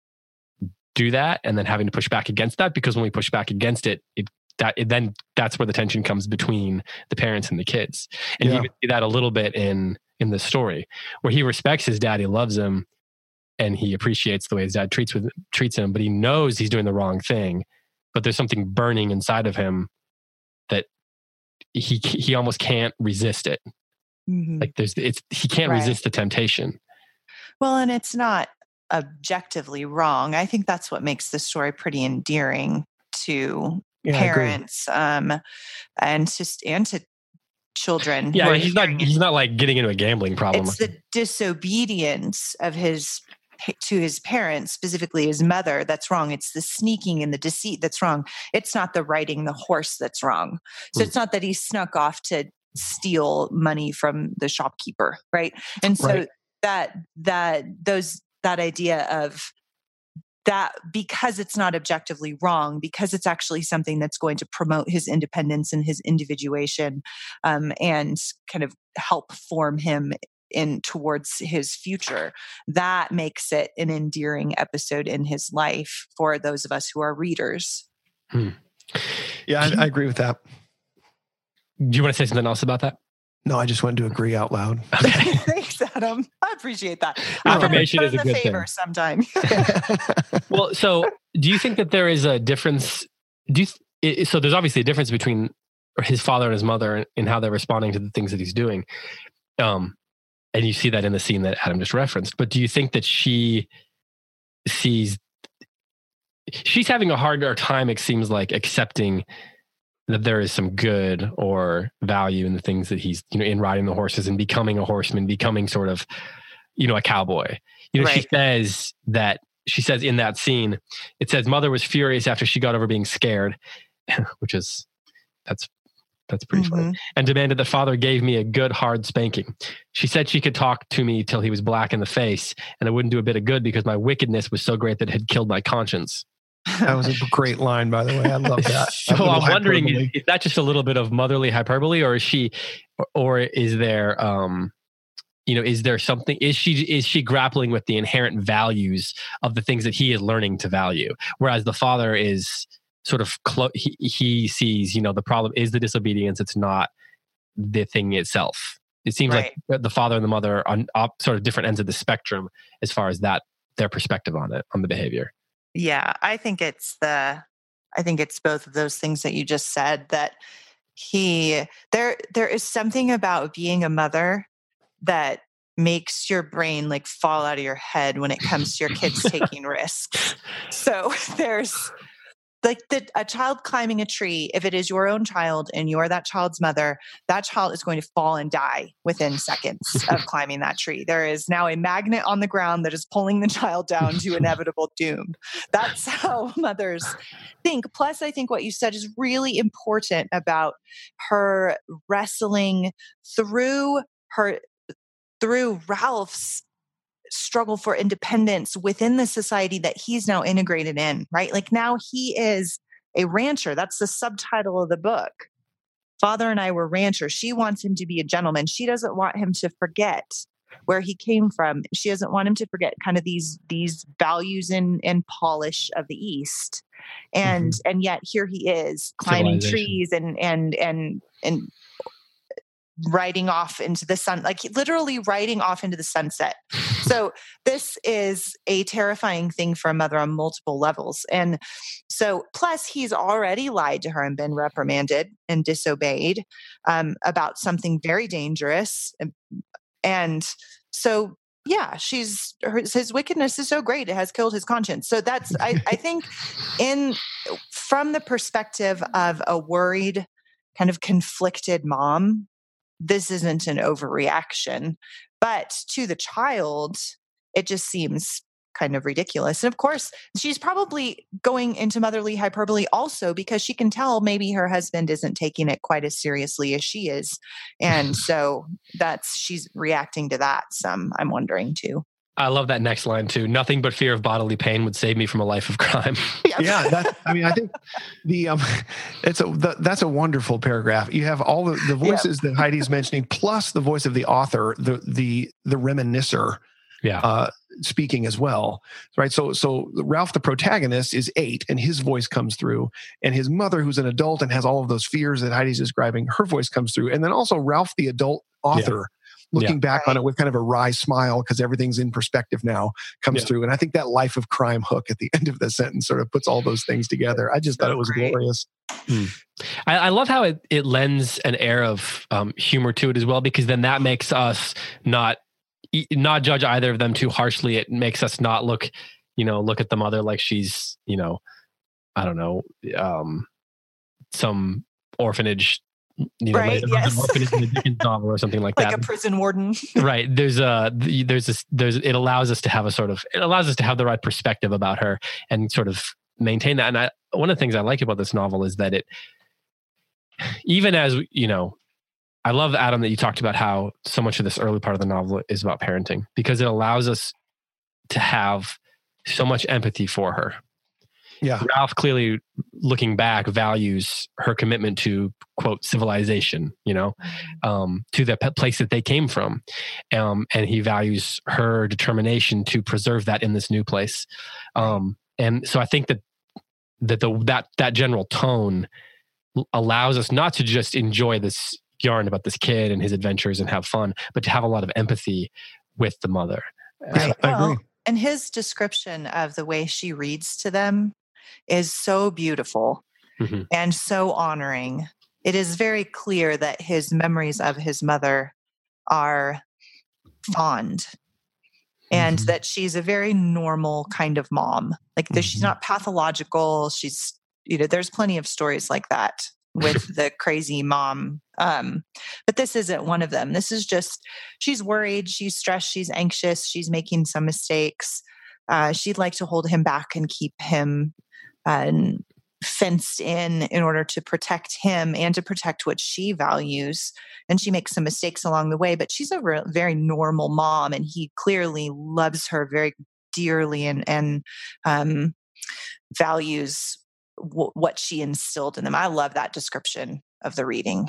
do that, and then having to push back against that, because when we push back against it, it that it, then that's where the tension comes between the parents and the kids. And yeah. you see that a little bit in in the story, where he respects his dad, he loves him, and he appreciates the way his dad treats with treats him, but he knows he's doing the wrong thing. But there's something burning inside of him that he he almost can't resist it. Mm-hmm. Like there's it's he can't right. resist the temptation. Well, and it's not objectively wrong. I think that's what makes the story pretty endearing to yeah, parents, um, and just and to children. Yeah, he's not he's not like getting into a gambling problem. It's the disobedience of his to his parents, specifically his mother, that's wrong. It's the sneaking and the deceit that's wrong. It's not the riding the horse that's wrong. So mm. it's not that he snuck off to steal money from the shopkeeper, right? And so. Right. that that those that idea of that, because it's not objectively wrong, because it's actually something that's going to promote his independence and his individuation, um, and kind of help form him in towards his future, that makes it an endearing episode in his life for those of us who are readers. Hmm. Yeah, I, I agree with that. Do you want to say something else about that? No, I just wanted to agree out loud. Okay. Thanks, Adam. I appreciate that. Affirmation is a good favor thing. Sometime. Well, so do you think that there is a difference? Do you, so there's obviously a difference between his father and his mother in how they're responding to the things that he's doing. Um, and you see that in the scene that Adam just referenced. But do you think that she sees she's having a harder time, it seems like, accepting that there is some good or value in the things that he's, you know, in riding the horses and becoming a horseman, becoming sort of, you know, a cowboy. You know, right. She says that, she says in that scene, it says, mother was furious after she got over being scared, which is, that's, that's pretty mm-hmm. funny, and demanded that father gave me a good hard spanking. She said she could talk to me till he was black in the face, and it wouldn't do a bit of good because my wickedness was so great that it had killed my conscience. That was a great line, by the way. I love that. So I'm wondering, hyperbole. Is that just a little bit of motherly hyperbole, or is she, or is there, um, you know, is there something? Is she is she grappling with the inherent values of the things that he is learning to value, whereas the father is sort of clo- he he sees, you know, the problem is the disobedience. It's not the thing itself. It seems right. like the father and the mother are on op- sort of different ends of the spectrum as far as that their perspective on it, on the behavior. Yeah, I think it's the, I think it's both of those things that you just said, that he, there, there is something about being a mother that makes your brain like fall out of your head when it comes to your kids taking risks. So there's like the, a child climbing a tree, if it is your own child and you're that child's mother, that child is going to fall and die within seconds of climbing that tree. There is now a magnet on the ground that is pulling the child down to inevitable doom. That's how mothers think. Plus, I think what you said is really important about her wrestling through her, through Ralph's struggle for independence within the society that he's now integrated in, right? Like now he is a rancher. That's the subtitle of the book. Father and I were ranchers. She wants him to be a gentleman. She doesn't want him to forget where he came from. She doesn't want him to forget kind of these, these values and, and polish of the East. And, mm-hmm. and yet here he is climbing trees and, and, and, and, riding off into the sun, like literally riding off into the sunset. So this is a terrifying thing for a mother on multiple levels. And so plus he's already lied to her and been reprimanded and disobeyed um, about something very dangerous. And so, yeah, she's, her, his wickedness is so great. It has killed his conscience. So that's, I, I think in, from the perspective of a worried kind of conflicted mom, this isn't an overreaction, but to the child, it just seems kind of ridiculous. And of course, she's probably going into motherly hyperbole also because she can tell maybe her husband isn't taking it quite as seriously as she is. And so that's, she's reacting to that some, I'm wondering too. I love that next line too. Nothing but fear of bodily pain would save me from a life of crime. Yeah, that, I mean, I think the um, it's a the, that's a wonderful paragraph. You have all the, the voices yeah. that Heidi's mentioning, plus the voice of the author, the the the reminiscer, yeah, uh, speaking as well, right? So so Ralph, the protagonist, is eight, and his voice comes through, and his mother, who's an adult and has all of those fears that Heidi's describing, her voice comes through, and then also Ralph, the adult author. Yeah. Looking yeah. back on it with kind of a wry smile because everything's in perspective now comes yeah. through. And I think that life of crime hook at the end of the sentence sort of puts all those things together. I just thought it was great. Glorious. Mm. I, I love how it, it lends an air of um, humor to it as well, because then that makes us not not judge either of them too harshly. It makes us not look, you know, look at the mother like she's, you know, I don't know, um, some orphanage. You know, right, like yes. an orphanage in a Dickens novel or something like, like that. Like a prison warden. Right. There's a, there's this, there's, it allows us to have a sort of, it allows us to have the right perspective about her and sort of maintain that. And I, one of the things I like about this novel is that it, even as, you know, I love, Adam, that you talked about how so much of this early part of the novel is about parenting, because it allows us to have so much empathy for her. Yeah. Ralph, clearly looking back, values her commitment to, quote, civilization, you know, um, to the place that they came from. Um, and he values her determination to preserve that in this new place. Um, and so I think that, that the, that, that general tone allows us not to just enjoy this yarn about this kid and his adventures and have fun, but to have a lot of empathy with the mother. Right. I well, agree. And his description of the way she reads to them is so beautiful mm-hmm. and so honoring. It is very clear that his memories of his mother are fond. and Mhm. that she's a very normal kind of mom. Like that she's Mhm. not pathological. She's, you know, there's plenty of stories like that with the crazy mom. Um, but this isn't one of them. This is just, she's worried, she's stressed, she's anxious, she's making some mistakes. Uh, she'd like to hold him back and keep him uh, fenced in in order to protect him and to protect what she values. And she makes some mistakes along the way, but she's a re- very normal mom, and he clearly loves her very dearly and, and um, values w- what she instilled in them. I love that description of the reading.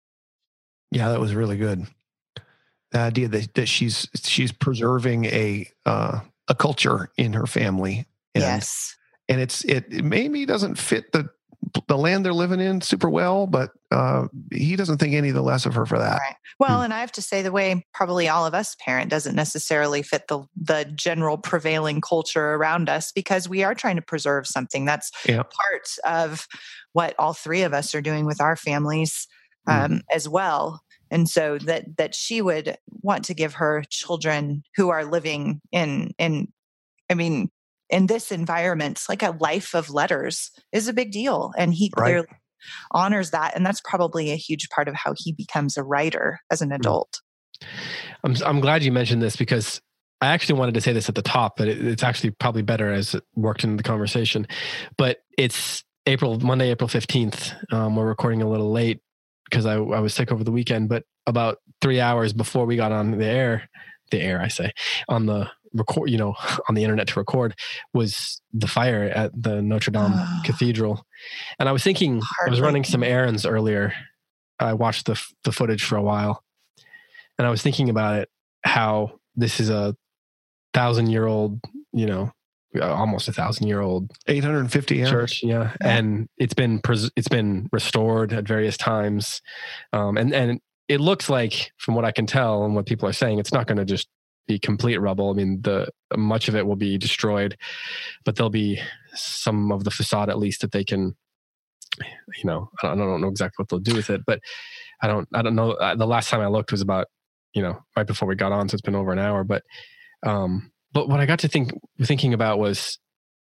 Yeah, that was really good. The idea that, that she's she's preserving a uh, a culture in her family, and Yes. and it's it, it maybe doesn't fit the the land they're living in super well, but uh, he doesn't think any the less of her for that. Right. Well, Hmm. and I have to say, the way probably all of us parent doesn't necessarily fit the the general prevailing culture around us, because we are trying to preserve something that's Yeah. part of what all three of us are doing with our families um, Mm. as well. And so that that she would want to give her children who are living in in, I mean, in this environment, like a life of letters is a big deal, and he Right. clearly honors that. And that's probably a huge part of how he becomes a writer as an adult. I'm I'm glad you mentioned this, because I actually wanted to say this at the top, but it, it's actually probably better as it worked into the conversation. But it's April, Monday, April fifteenth. Um, we're recording a little late because I, I was sick over the weekend, but about three hours before we got on the air, the air, I say, on the record, you know, on the internet to record, was the fire at the Notre Dame Oh. Cathedral. And I was thinking, I was running some Heartbreaking. errands earlier. I watched the the footage for a while, and I was thinking about it, how this is a thousand year old, you know, almost a thousand year old eight hundred fifty yeah. church. Yeah. Yeah. And it's been, pres- it's been restored at various times. Um, and, and it looks like, from what I can tell and what people are saying, it's not going to just be complete rubble. I mean, the much of it will be destroyed, but there'll be some of the facade, at least, that they can, you know, I don't, I don't know exactly what they'll do with it, but I don't, I don't know. Uh, the last time I looked was about, you know, right before we got on. So it's been over an hour, but, um, but what I got to think, thinking about was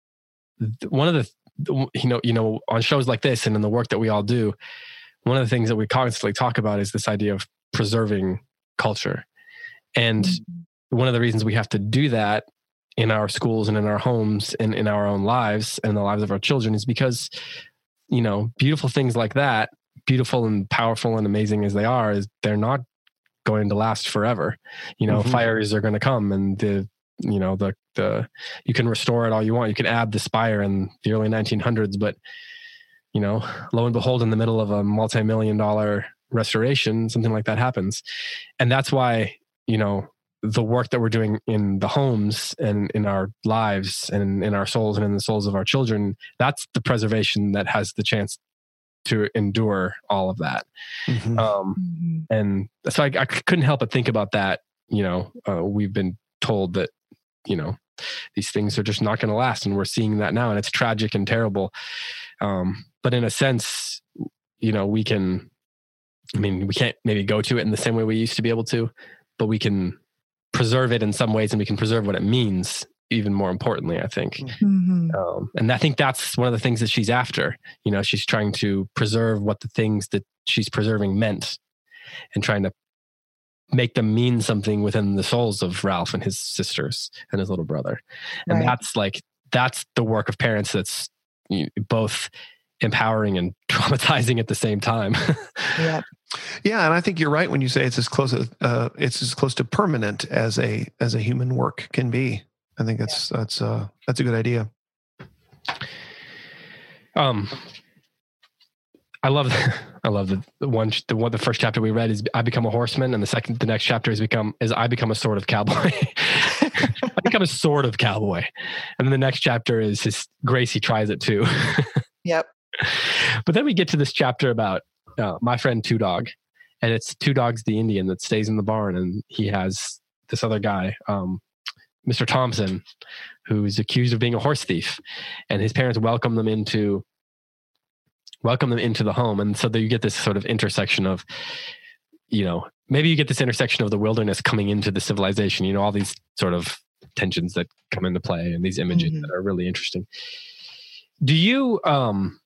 th- one of the, you know, you know, on shows like this and in the work that we all do, one of the things that we constantly talk about is this idea of preserving culture. And Mhm. one of the reasons we have to do that in our schools and in our homes and in our own lives and the lives of our children is because, you know, beautiful things like that, beautiful and powerful and amazing as they are, is they're not going to last forever. You know, Mhm. fires are going to come, and the, you know, the, the, you can restore it all you want. You can add the spire in the early nineteen hundreds, but, you know, lo and behold, in the middle of a multi-million dollar restoration, something like that happens. And that's why, you know, the work that we're doing in the homes and in our lives and in our souls and in the souls of our children, that's the preservation that has the chance to endure all of that. Mhm. Um, Mhm. and so I, I couldn't help but think about that. You know, uh, we've been told that, you know, these things are just not going to last. And we're seeing that now, and it's tragic and terrible. Um, but in a sense, you know, we can, I mean, we can't maybe go to it in the same way we used to be able to, but we can preserve it in some ways, and we can preserve what it means even more importantly, I think. Mhm. Um, and I think that's one of the things that she's after. You know, she's trying to preserve what the things that she's preserving meant, and trying to make them mean something within the souls of Ralph and his sisters and his little brother. And Right. that's like, that's the work of parents that's, you know, both empowering and traumatizing at the same time. Yep. Yeah, and I think you're right when you say it's as close to uh, it's as close to permanent as a as a human work can be. I think that's that's uh, that's a good idea. Um, I love, I love the, the one, the one, the first chapter we read is I become a horseman, and the second, the next chapter is become is I become a sort of cowboy. I become a sort of cowboy, and then the next chapter is his Gracie tries it too. Yep. But then we get to this chapter about uh, my friend Two Dog, and it's Two Dogs the Indian that stays in the barn, and he has this other guy, um, Mister Thompson, who is accused of being a horse thief, and his parents welcome them into welcome them into the home, and so that you get this sort of intersection of, you know, maybe you get this intersection of the wilderness coming into the civilization. You know, all these sort of tensions that come into play and these images Mhm. that are really interesting. Do you, um,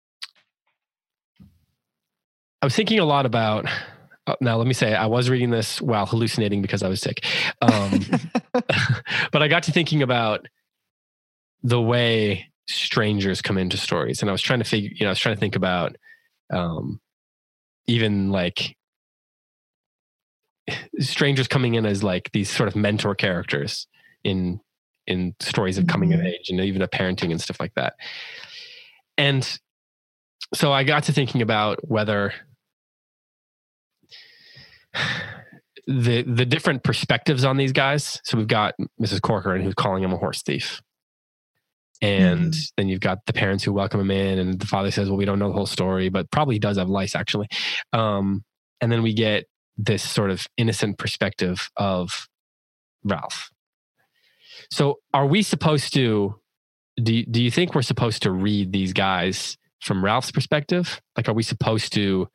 I was thinking a lot about, uh, now let me say, I was reading this while hallucinating because I was sick. Um, but I got to thinking about the way strangers come into stories. And I was trying to figure, you know, I was trying to think about, um, even like strangers coming in as like these sort of mentor characters in, in stories of coming Mhm. of age and even of parenting and stuff like that. And so I got to thinking about whether the the different perspectives on these guys. So we've got Missus Corcoran who's calling him a horse thief. And Mhm. then you've got the parents who welcome him in, and the father says, well, we don't know the whole story, but probably does have lice actually. Um, and then we get this sort of innocent perspective of Ralph. So are we supposed to, do you, do you think we're supposed to read these guys from Ralph's perspective? Like, are we supposed to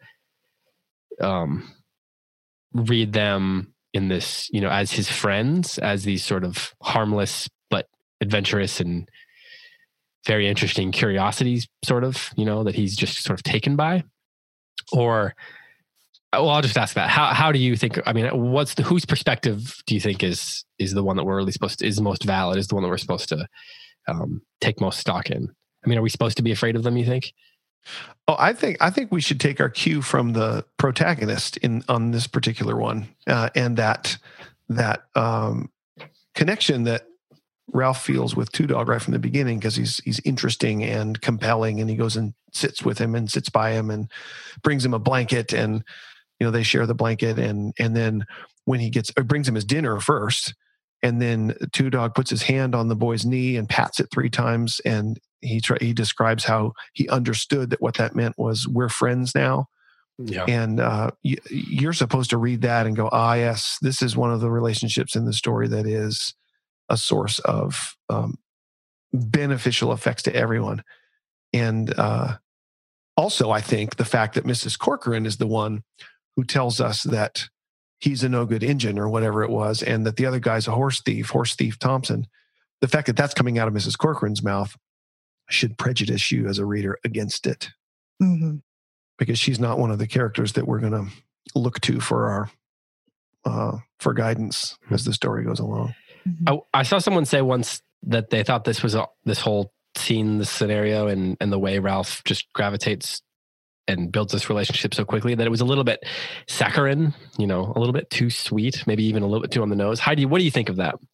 um, read them in this, you know, as his friends, as these sort of harmless but adventurous and very interesting curiosities, sort of, you know, that he's just sort of taken by? Or, well, I'll just ask that. How how do you think? I mean, what's the whose perspective do you think is is the one that we're really supposed to, is most valid? Is the one that we're supposed to um, take most stock in? I mean, are we supposed to be afraid of them, you think? Oh, I think I think we should take our cue from the protagonist in on this particular one, uh, and that that um, connection that Ralph feels with Two Dog right from the beginning, because he's he's interesting and compelling, and he goes and sits with him and sits by him and brings him a blanket, and you know they share the blanket, and and then when he gets or brings him his dinner first, and then Two Dog puts his hand on the boy's knee and pats it three times, and he try, he describes how he understood that what that meant was we're friends now. Yeah. And uh, you, you're supposed to read that and go, ah, yes, this is one of the relationships in the story that is a source of um, beneficial effects to everyone. And uh, also, I think the fact that Missus Corcoran is the one who tells us that he's a no good Injun or whatever it was, and that the other guy's a horse thief, horse thief Thompson, the fact that that's coming out of Missus Corcoran's mouth should prejudice you as a reader against it. Mhm. Because she's not one of the characters that we're going to look to for our uh, for guidance as the story goes along. I, I saw someone say once that they thought this was a, this whole scene, this scenario, and and the way Ralph just gravitates and builds this relationship so quickly, that it was a little bit saccharine, you know, a little bit too sweet, maybe even a little bit too on the nose. Heidi, what do you think of that?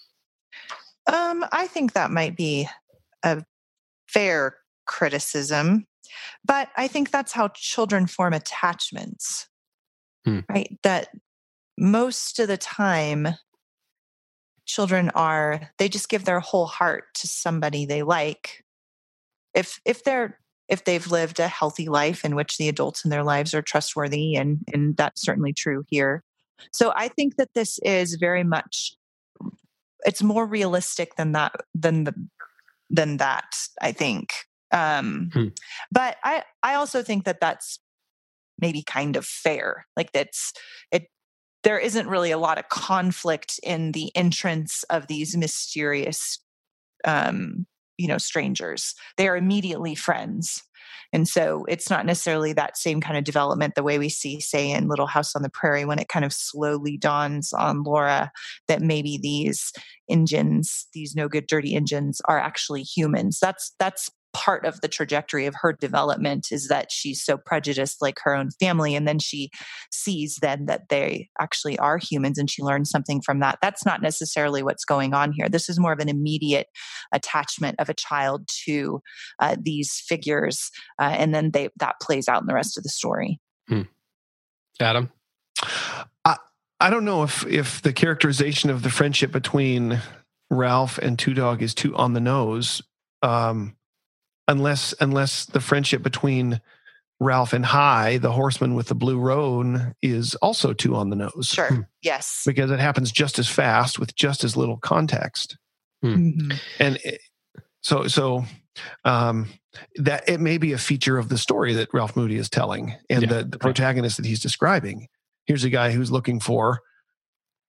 Um, I think that might be a fair criticism, but I think that's how children form attachments, Hmm. right? That most of the time, children are, they just give their whole heart to somebody they like. If if they're if they've lived a healthy life in which the adults in their lives are trustworthy, and and that's certainly true here. So I think that this is very much, it's more realistic than that than the than that, I think. Um, Hmm. But I I also think that that's maybe kind of fair. Like that's it. There isn't really a lot of conflict in the entrance of these mysterious, um, you know, strangers. They are immediately friends. And so it's not necessarily that same kind of development the way we see, say, in Little House on the Prairie, when it kind of slowly dawns on Laura that maybe these Injuns, these no good, dirty Injuns, are actually humans. That's that's part of the trajectory of her development, is that she's so prejudiced like her own family, and then she sees then that they actually are humans, and she learns something from that. That's not necessarily what's going on here. This is more of an immediate attachment of a child to uh, these figures, uh, and then they that plays out in the rest of the story. Hmm. Adam? I, I don't know if if the characterization of the friendship between Ralph and Two Dog is too on the nose. Um, Unless, unless the friendship between Ralph and High, the horseman with the blue roan, is also too on the nose. Sure. Hmm. Yes. Because it happens just as fast with just as little context. Mhm. And it, so, so um, that it may be a feature of the story that Ralph Moody is telling, and Yeah. the, the protagonist that he's describing. Here's a guy who's looking for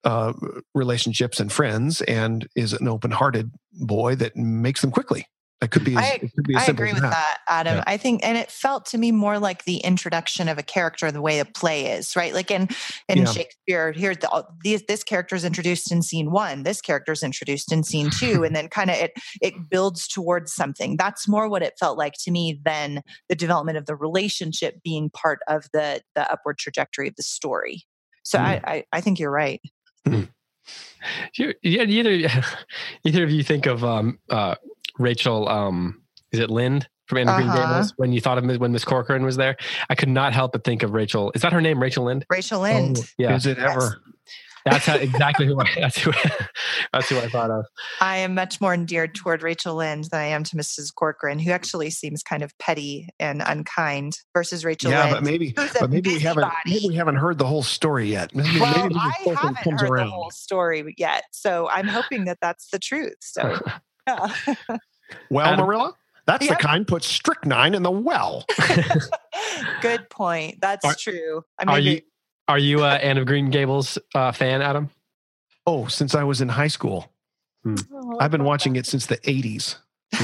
uh, relationships and friends, and is an open-hearted boy that makes them quickly. That could be as, I, it could be as I simple agree as with that. that, Adam. Yeah. I think, and it felt to me more like the introduction of a character, the way the play is, right? Like in in Yeah. Shakespeare, here the, these this character is introduced in scene one, this character is introduced in scene two, and then kind of it it builds towards something. That's more what it felt like to me than the development of the relationship being part of the the upward trajectory of the story. So Mm. I, I I think you're right. You, yeah, either either of you think of um, uh, Rachel? Um, is it Lind from Anne of Green Uh-huh. Gables? When you thought of when Miss Corcoran was there, I could not help but think of Rachel. Is that her name, Rachel Lind? Rachel Lind. Oh, Yeah, Is it ever? that's how, exactly who I, that's who that's who I thought of. I am much more endeared toward Rachel Lind than I am to Missus Corcoran, who actually seems kind of petty and unkind, versus Rachel Yeah, Lind. but maybe, who's a but maybe we haven't, busybody. maybe we haven't heard the whole story yet. Maybe, Well, maybe Missus I Corcoran haven't comes heard around. the whole story yet, so I'm hoping that that's the truth. So, yeah. Well, Adam- Marilla, that's Yep. the kind puts strychnine in the well. Good point. That's Are- true. I Are maybe, you are you a Anne of Green Gables uh, fan, Adam? Oh, since I was in high school. Oh, I've been watching it since the eighties.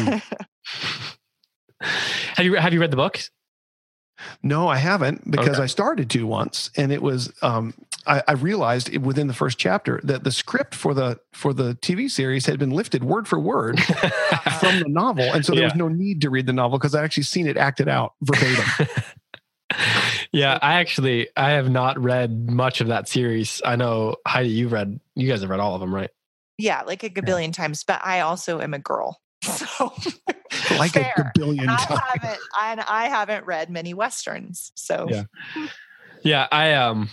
Have you have you read the books? No, I haven't, because Okay. I started to once, and it was um, I, I realized it- within the first chapter that the script for the for the T V series had been lifted word for word from the novel, and so there was Yeah. no need to read the novel because I actually seen it acted out verbatim. Yeah, I actually I have not read much of that series. I know Heidi, you've read you guys have read all of them, right? yeah, like a gabillion times. But I also am a girl, so like fair. a billion I times. haven't, and I haven't read many westerns. So Yeah. Yeah, I um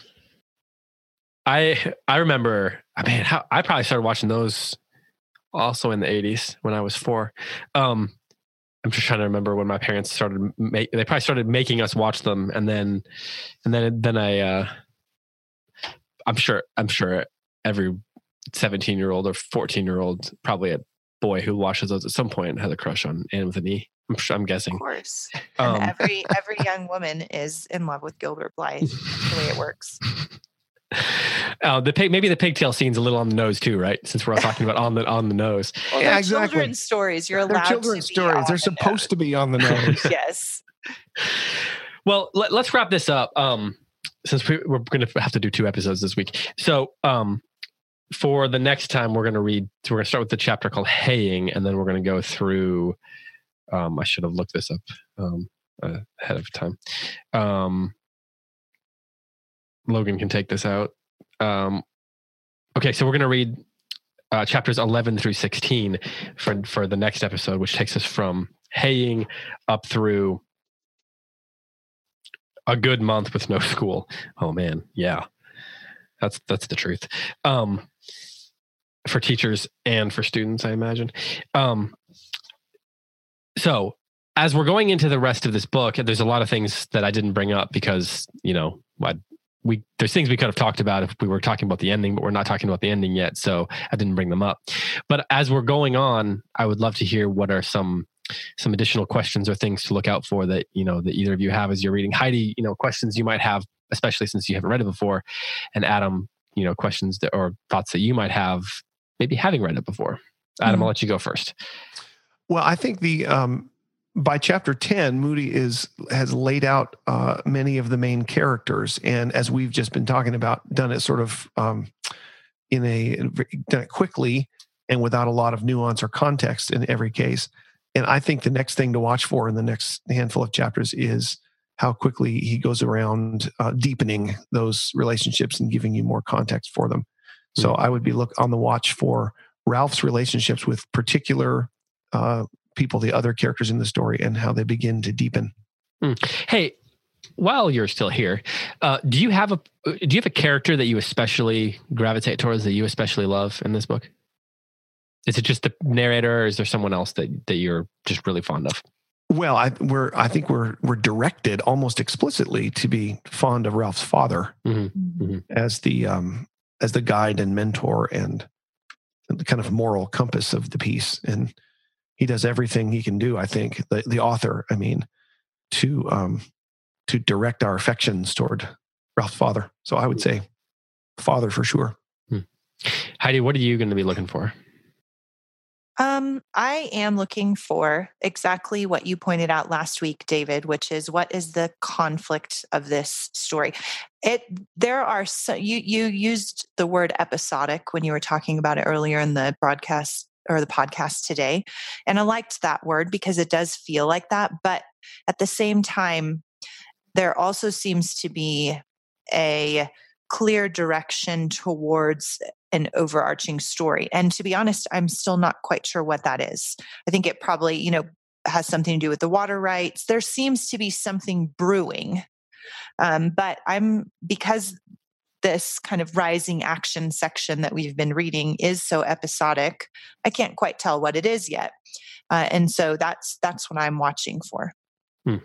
I I remember I mean how I probably started watching those also in the eighties when I was four. Um I'm just trying to remember when my parents started ma- they probably started making us watch them, and then and then then I uh I'm sure I'm sure every seventeen year old or fourteen year old, probably a boy who watches those at some point, has a crush on Anne with an E. I'm sure, I'm guessing. of course, Um, and every every young woman is in love with Gilbert Blythe. That's the way it works. Oh, the pig, maybe the pigtail scene's a little on the nose too, right? Since we're all talking about on the on the nose. Well, Yeah, they're exactly. children's stories. You're They're allowed children's to be stories. on They're the supposed to be on the nose. nose. Yes. Well, let, let's wrap this up. Um, since we, we're going to have to do two episodes this week, so um, for the next time, we're going to read. So we're going to start with the chapter called "Haying," and then we're going to go through. Um, I should have looked this up um, uh, ahead of time. Um, Logan can take this out. Um, okay, so we're going to read uh, chapters eleven through sixteen for for the next episode, which takes us from haying up through a good month with no school. Oh man, yeah, that's that's the truth. Um, for teachers and for students, I imagine. Um, so as we're going into the rest of this book, there's a lot of things that I didn't bring up because you know I. We, there's things we could have talked about if we were talking about the ending, but we're not talking about the ending yet, so I didn't bring them up. But as we're going on, I would love to hear what are some some additional questions or things to look out for that you know that either of you have as you're reading. Heidi, you know, questions you might have, especially since you haven't read it before, and Adam, you know, questions that or thoughts that you might have, maybe having read it before. Adam, Mm-hmm. I'll let you go first. Well, I think the um, by chapter ten, Moody is has laid out uh, many of the main characters, and as we've just been talking about, done it sort of um, in a done it quickly and without a lot of nuance or context in every case. And I think the next thing to watch for in the next handful of chapters is how quickly he goes around uh, deepening those relationships and giving you more context for them. So I would be look on the watch for Ralph's relationships with particular uh, people, the other characters in the story, and how they begin to deepen. Mm. Hey, while you're still here, uh, do you have a do you have a character that you especially gravitate towards, that you especially love in this book? Is it just the narrator, or is there someone else that, that you're just really fond of? Well, I, we're I think we're we're directed almost explicitly to be fond of Ralph's father Mm-hmm. Mm-hmm. as the um, as the guide and mentor and the kind of moral compass of the piece, and he does everything he can do. I think the the author, I mean, to um, to direct our affections toward Ralph's father. So I would say father for sure. Heidi, what are you going to be looking for? Um, I am looking for exactly what you pointed out last week, David, which is what is the conflict of this story? It there are so you you used the word episodic when you were talking about it earlier in the broadcast or the podcast today, and I liked that word because it does feel like that. But at the same time, there also seems to be a clear direction towards an overarching story. And to be honest, I'm still not quite sure what that is. I think it probably, you know, has something to do with the water rights. There seems to be something brewing. Um, but I'm, because this kind of rising action section that we've been reading is so episodic, I can't quite tell what it is yet. Uh, and so that's, that's what I'm watching for. Hmm.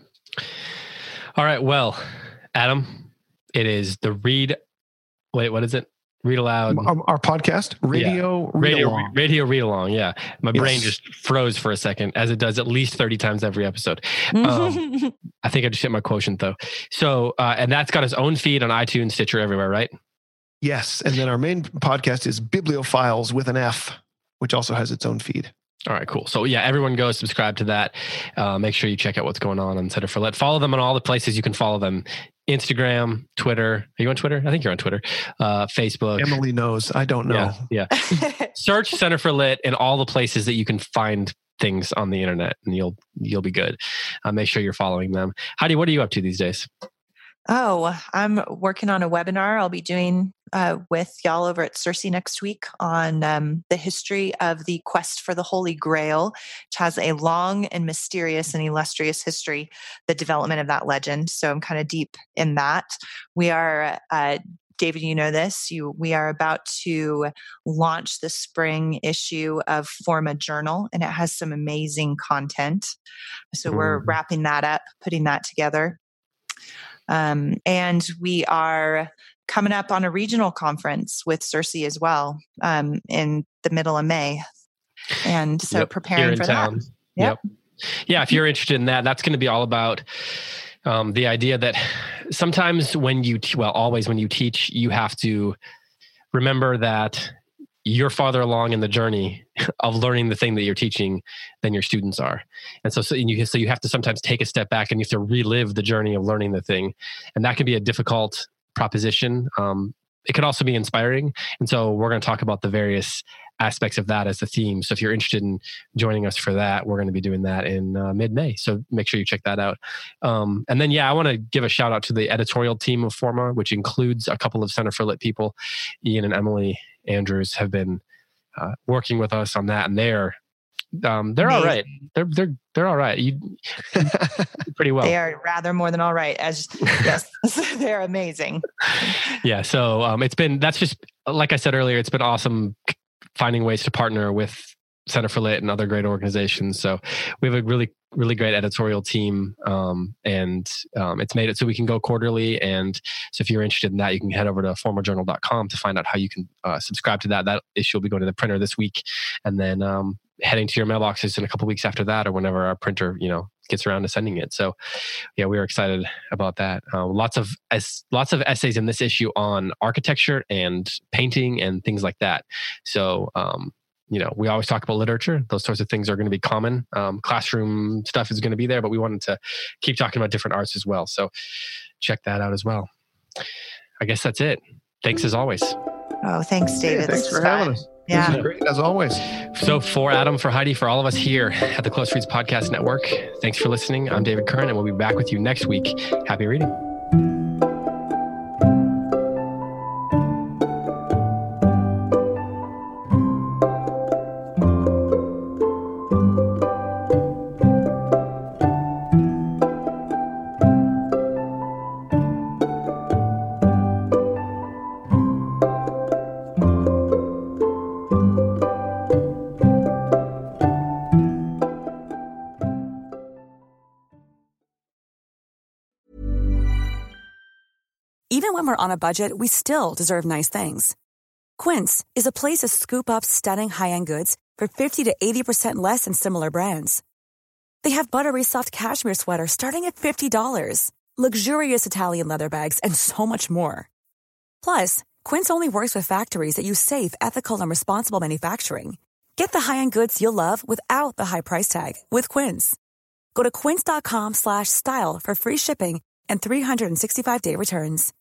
All right. Well, Adam, it is the read. Wait, what is it? Read aloud. Our, our podcast, radio, yeah. read radio, along. radio, read along. Yeah, my Yes. brain just froze for a second, as it does at least thirty times every episode. Um, I think I just hit my quotient though. So, uh, and that's got its own feed on iTunes, Stitcher, everywhere, right? Yes, and then our main podcast is Bibliophiles with an F, which also has its own feed. All right, cool. So yeah, everyone go subscribe to that. Uh, make sure you check out what's going on on Center for Lit. Follow them on all the places you can follow them. Instagram, Twitter. Are you on Twitter? I think you're on Twitter. Uh, Facebook. Emily knows. I don't know. Yeah. yeah. Search Center for Lit in all the places that you can find things on the internet, and you'll you'll be good. Uh, make sure you're following them. Heidi, what are you up to these days? Oh, I'm working on a webinar I'll be doing uh, with y'all over at Circe next week on um, the history of the quest for the Holy Grail, which has a long and mysterious and illustrious history, the development of that legend. So I'm kind of deep in that. We are, uh, David, you know this, you, we are about to launch the spring issue of Forma Journal, and it has some amazing content. So mm. we're wrapping that up, putting that together. Um, and we are coming up on a regional conference with Circe as well um, in the middle of May. And so yep. preparing for town. that. Yep. yep. Yeah, if you're interested in that, that's going to be all about um, the idea that sometimes when you, te- well, always when you teach, you have to remember that you're farther along in the journey of learning the thing that you're teaching than your students are. And so, so you, so you have to sometimes take a step back and you have to relive the journey of learning the thing. And that can be a difficult proposition. Um, it could also be inspiring. And so we're going to talk about the various aspects of that as the theme. So if you're interested in joining us for that, we're going to be doing that in uh, mid-May. So make sure you check that out. Um, and then, yeah, I want to give a shout out to the editorial team of Forma, which includes a couple of Center for Lit people. Ian and Emily Andrews have been uh, working with us on that, and they're um, they're Amazing. all right. They're they're they're all right. You pretty well. They are rather more than all right. As yes, they're amazing. Yeah. So um, it's been that's just like I said earlier. It's been awesome finding ways to partner with Center for Lit and other great organizations. So we have a really, really great editorial team, um, and um, it's made it so we can go quarterly. And so if you're interested in that, you can head over to forma journal dot com to find out how you can uh, subscribe to that. That issue will be going to the printer this week, and then um, heading to your mailboxes in a couple of weeks after that, or whenever our printer, you know, gets around to sending it. So yeah, we are excited about that. Uh, lots of es- lots of essays in this issue on architecture and painting and things like that. So um, you know, we always talk about literature. Those sorts of things are going to be common. Um, classroom stuff is going to be there, but we wanted to keep talking about different arts as well. So check that out as well. I guess that's it. Thanks as always. Oh, thanks, David. Hey, thanks this for fun. having us. Yeah. This is great, as always. So for Adam, for Heidi, for all of us here at the Close Reads Podcast Network, thanks for listening. I'm David Kern, and we'll be back with you next week. Happy reading. Even when we're on a budget, we still deserve nice things. Quince is a place to scoop up stunning high-end goods for fifty to eighty percent less than similar brands. They have buttery soft cashmere sweaters starting at fifty dollars, luxurious Italian leather bags, and so much more. Plus, Quince only works with factories that use safe, ethical, and responsible manufacturing. Get the high-end goods you'll love without the high price tag with Quince. Go to quince.com slash style for free shipping and three sixty-five day returns.